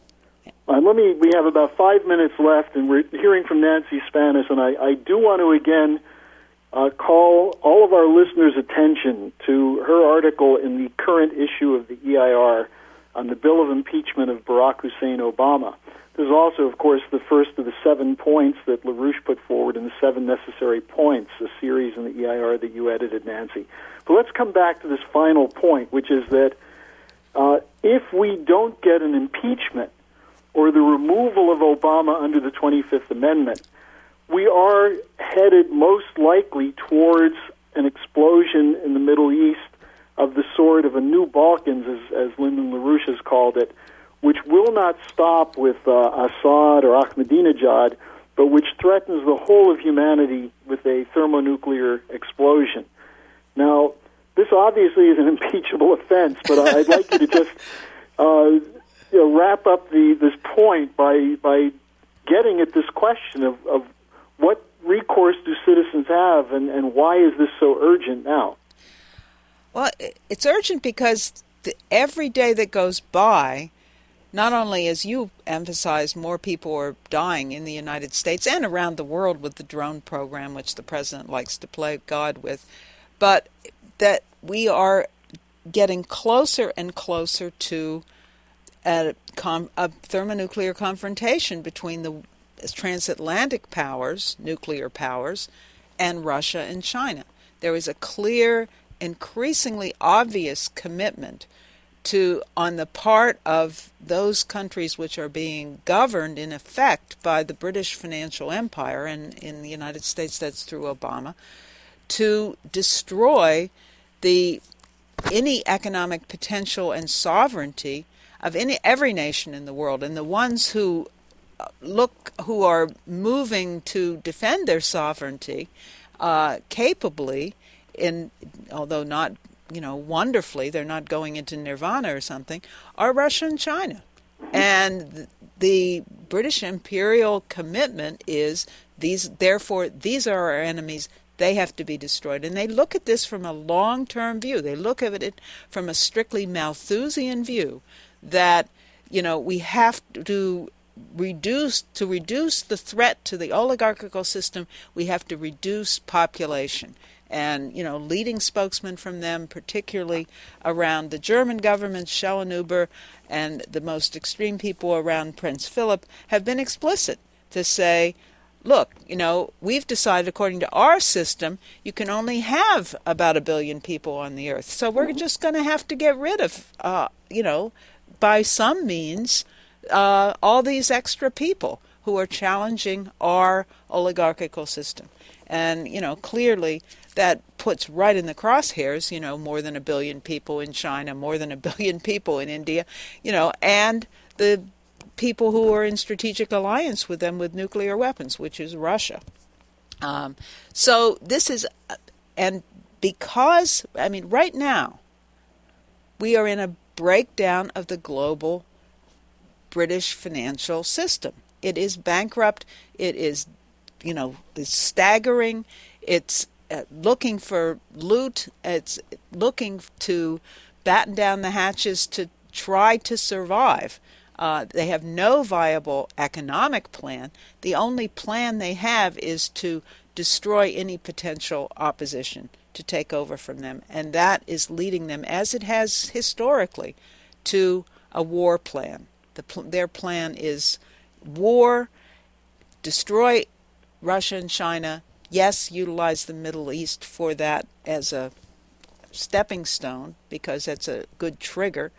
Uh, let me, we have about five minutes left, and we're hearing from Nancy Spanis, and I, I do want to again uh, call all of our listeners' attention to her article in the current issue of the E I R on the bill of impeachment of Barack Hussein Obama. This is also, of course, the first of the seven points that LaRouche put forward in the Seven Necessary Points, a series in the E I R that you edited, Nancy. But let's come back to this final point, which is that uh, if we don't get an impeachment or the removal of Obama under the twenty-fifth Amendment, we are headed most likely towards an explosion in the Middle East of the sort of a new Balkans, as, as Lyndon LaRouche has called it, which will not stop with uh, Assad or Ahmadinejad, but which threatens the whole of humanity with a thermonuclear explosion. Now, this obviously is an impeachable offense, but I'd like you to just uh, you know, wrap up the, this point by by getting at this question of, of what recourse do citizens have, and, and why is this so urgent now?
Well, it's urgent because the, every day that goes by, not only, as you emphasized, more people are dying in the United States and around the world with the drone program, which the president likes to play God with, but that we are getting closer and closer to a, com- a thermonuclear confrontation between the transatlantic powers, nuclear powers, and Russia and China. There is a clear, increasingly obvious commitment to, on the part of those countries which are being governed in effect by the British financial empire, and in the United States that's through Obama, to destroy the any economic potential and sovereignty of any every nation in the world. And the ones who look who are moving to defend their sovereignty uh, capably, in although not you know wonderfully, they're not going into nirvana or something, are Russia and China. And the British imperial commitment is these, therefore, these are our enemies. They have to be destroyed. And they look at this from a long-term view. They look at it from a strictly Malthusian view that, you know, we have to reduce, to reduce the threat to the oligarchical system, we have to reduce population. And, you know, leading spokesmen from them, particularly around the German government, Schellnhuber, and the most extreme people around Prince Philip, have been explicit to say, look, you know, we've decided according to our system, you can only have about a billion people on the earth. So we're just going to have to get rid of, uh, you know, by some means, uh, all these extra people who are challenging our oligarchical system. And, you know, clearly that puts right in the crosshairs, you know, more than a billion people in China, more than a billion people in India, you know, and the people who are in strategic alliance with them with nuclear weapons, which is Russia. Um, so this is, and because, I mean, right now, we are in a breakdown of the global British financial system. It is bankrupt. It is, you know, it's staggering. It's uh, looking for loot. It's looking to batten down the hatches to try to survive. Uh, they have no viable economic plan. The only plan they have is to destroy any potential opposition to take over from them. And that is leading them, as it has historically, to a war plan. The pl- their plan is war, destroy Russia and China, yes, utilize the Middle East for that as a stepping stone, because that's a good trigger,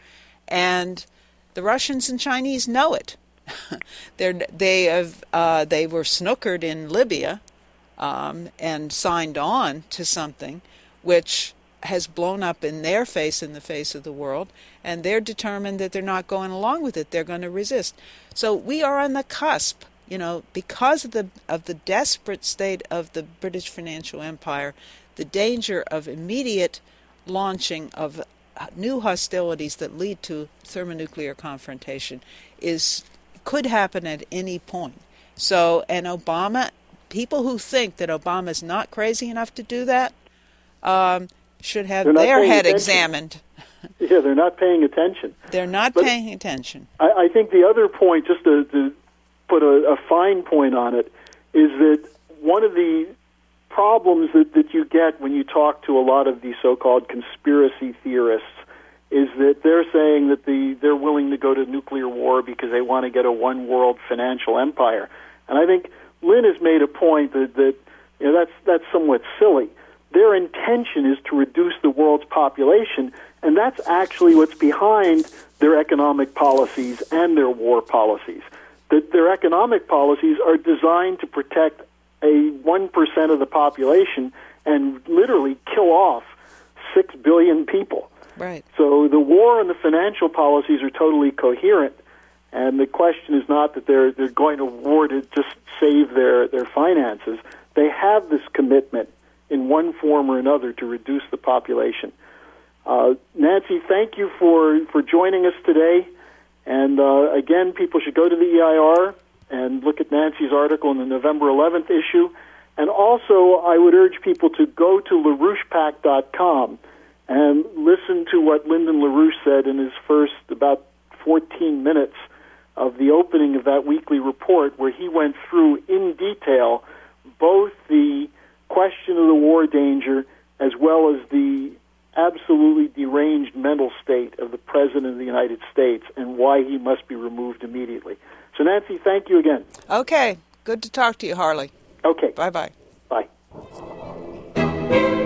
and the Russians and Chinese know it. They're, they have uh, they were snookered in Libya um, and signed on to something which has blown up in their face, in the face of the world, and they're determined that they're not going along with it. They're going to resist. So we are on the cusp, you know, because of the of the desperate state of the British financial empire, the danger of immediate launching of new hostilities that lead to thermonuclear confrontation is could happen at any point. So, and Obama, people who think that Obama is not crazy enough to do that, um, should have their head
attention.
examined.
Yeah, they're not paying attention.
They're not
but
paying attention.
I, I think the other point, just to, to put a, a fine point on it, is that one of the problems that, that you get when you talk to a lot of these so-called conspiracy theorists is that they're saying that the they're willing to go to nuclear war because they want to get a one-world financial empire. And I think Lynn has made a point that, that you know, that's that's somewhat silly. Their intention is to reduce the world's population, and that's actually what's behind their economic policies and their war policies. That their economic policies are designed to protect a one percent of the population and literally kill off six billion people.
Right.
So the war and the financial policies are totally coherent, and the question is not that they're they're going to war to just save their, their finances. They have this commitment in one form or another to reduce the population. Uh, Nancy, thank you for, for joining us today. And uh, again, people should go to the E I R and look at Nancy's article in the November eleventh issue. And also, I would urge people to go to LaRouche Pac dot com and listen to what Lyndon LaRouche said in his first about fourteen minutes of the opening of that weekly report, where he went through in detail both the question of the war danger as well as the absolutely deranged mental state of the President of the United States and why he must be removed immediately. So, Nancy, thank you again.
Okay. Good to talk to you, Harley.
Okay.
Bye-bye.
Bye.